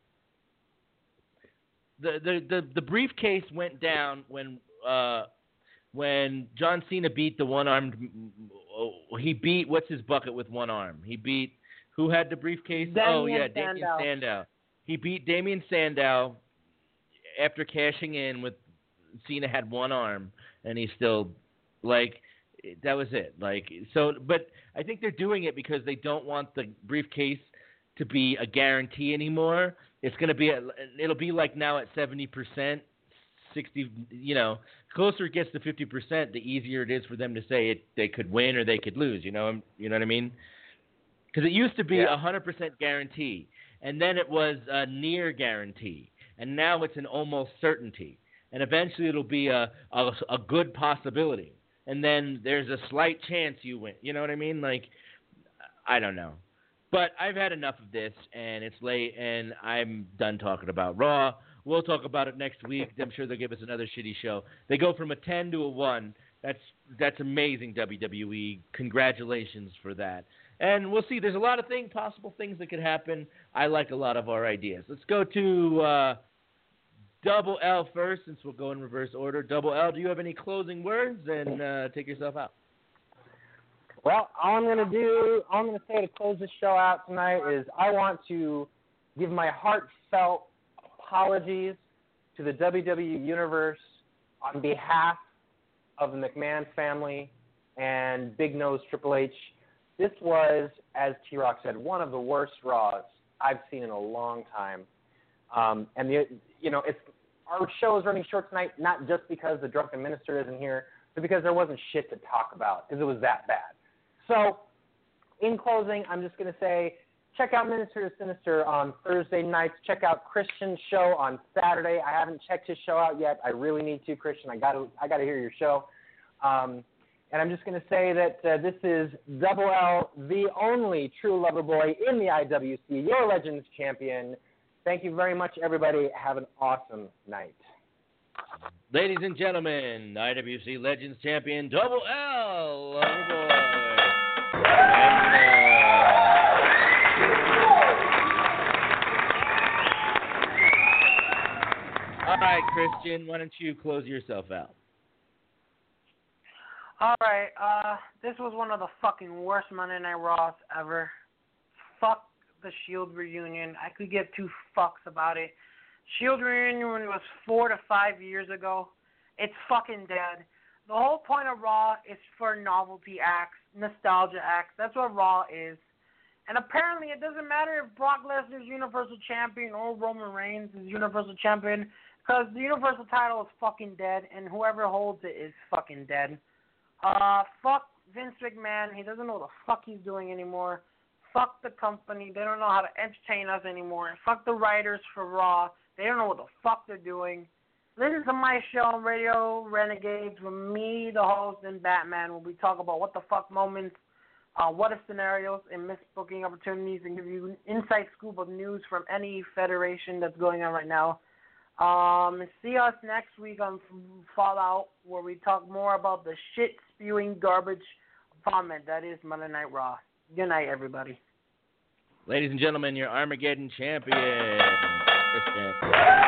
The, the the the briefcase went down when uh when John Cena beat the one armed. He beat what's his bucket with one arm. He beat who had the briefcase? oh Damien yeah, Damien Sandow. Sandow. He beat Damien Sandow after cashing in with Cena had one arm, and he still like that was it. Like so, but I think they're doing it because they don't want the briefcase to be a guarantee anymore. It's going to be, a, it'll be like now at seventy percent, sixty, you know, closer it gets to fifty percent, the easier it is for them to say it, they could win or they could lose, you know, you know what I mean? Because it used to be a Yeah. one hundred percent guarantee, and then it was a near guarantee, and now it's an almost certainty, and eventually it'll be a, a, a good possibility, and then there's a slight chance you win, you know what I mean? Like, I don't know. But I've had enough of this, and it's late, and I'm done talking about Raw. We'll talk about it next week. I'm sure they'll give us another shitty show. They go from a ten to a one. That's that's amazing, W W E. Congratulations for that. And we'll see. There's a lot of things, possible things that could happen. I like a lot of our ideas. Let's go to uh, Double L first, since we'll go in reverse order. Double L, do you have any closing words? And uh, take yourself out. Well, all I'm going to do, all I'm going to say to close this show out tonight is I want to give my heartfelt apologies to the W W E Universe on behalf of the McMahon family and Big Nose Triple H. This was, as T-Rock said, one of the worst Raws I've seen in a long time. Um, and, the, you know, it's our show is running short tonight, not just because the drunken minister isn't here, but because there wasn't shit to talk about, because it was that bad. So, in closing, I'm just going to say, check out Minister of Sinister on Thursday nights. Check out Christian's show on Saturday. I haven't checked his show out yet. I really need to, Christian. I got to I got to hear your show. Um, and I'm just going to say that uh, this is Double L, the only true lover boy in the I W C, your Legends champion. Thank you very much, everybody. Have an awesome night. Ladies and gentlemen, I W C Legends champion Double L, lover boy. And, uh, all right, Christian, why don't you close yourself out? All right, uh, this was one of the fucking worst Monday Night Raws ever. Fuck the Shield reunion. I could give two fucks about it. Shield reunion was four to five years ago. It's fucking dead. The whole point of Raw is for novelty acts, nostalgia acts. That's what Raw is. And apparently it doesn't matter if Brock Lesnar's Universal Champion or Roman Reigns is Universal Champion, because the Universal title is fucking dead, and whoever holds it is fucking dead. Uh, fuck Vince McMahon. He doesn't know what the fuck he's doing anymore. Fuck the company. They don't know how to entertain us anymore. And fuck the writers for Raw. They don't know what the fuck they're doing. Listen to my show on Radio Renegades with me, the host, and Batman, where we talk about what the fuck moments, uh, what if scenarios, and missed booking opportunities, and give you an inside scoop of news from any federation that's going on right now. Um, and see us next week on Fallout, where we talk more about the shit-spewing garbage vomit that is Monday Night Raw. Good night, everybody. Ladies and gentlemen, your Armageddon champion, Christian.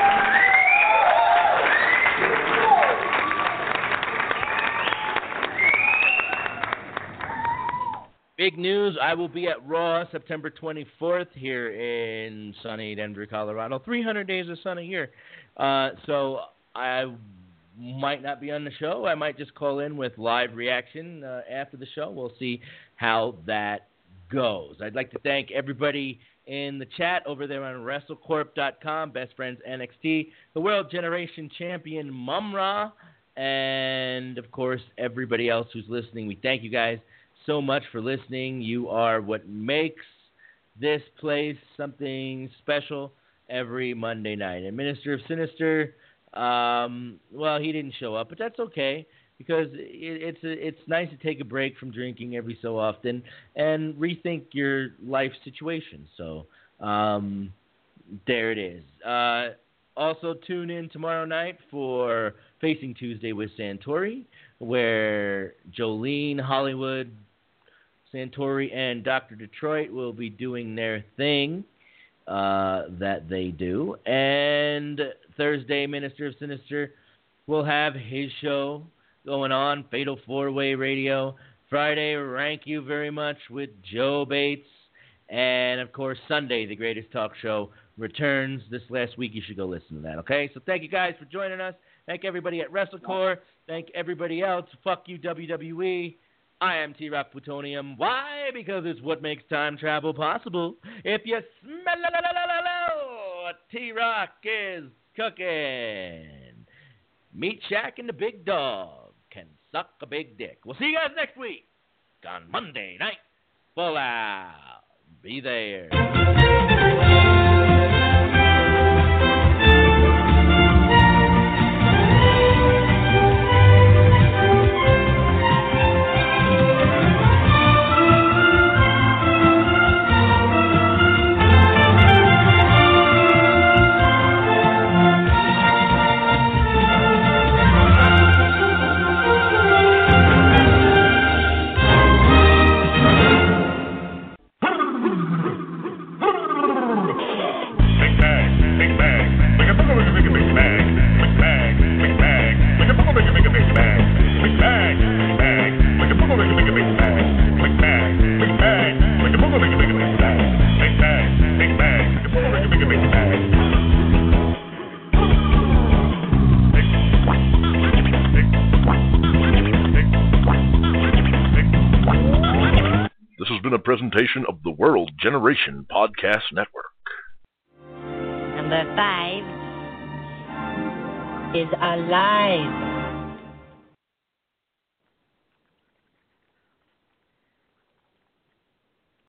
Big news, I will be at Raw September twenty-fourth here in sunny Denver, Colorado. three hundred days of sun a year. Uh, so I might not be on the show. I might just call in with live reaction uh, after the show. We'll see how that goes. I'd like to thank everybody in the chat over there on WrestleCorp dot com, Best Friends N X T, the World Generation Champion Mumra, and, of course, everybody else who's listening. We thank you guys so much for listening. You are what makes this place something special every Monday night. And Minister of Sinister, um, well, he didn't show up, but that's okay, because it, it's a, it's nice to take a break from drinking every so often and rethink your life situation. So um, there it is. Uh, also, tune in tomorrow night for Facing Tuesday with Santori, where Jolene Hollywood, Santori, and Doctor Detroit will be doing their thing uh, that they do. And Thursday, Minister of Sinister will have his show going on, Fatal Four-Way Radio. Friday, Rank You Very Much with Joe Bates. And, of course, Sunday, The Greatest Talk Show returns this last week. You should go listen to that, okay? So thank you guys for joining us. Thank everybody at WrestleCore. Thank everybody else. Fuck you, W W E. I am T-Rock Plutonium. Why? Because it's what makes time travel possible. If you smell T-Rock is cooking. Meat Shack and the Big Dog can suck a big dick. We'll see you guys next week on Monday Night Fallout. Be there. presentation of the World Generation Podcast Network. Number five is alive.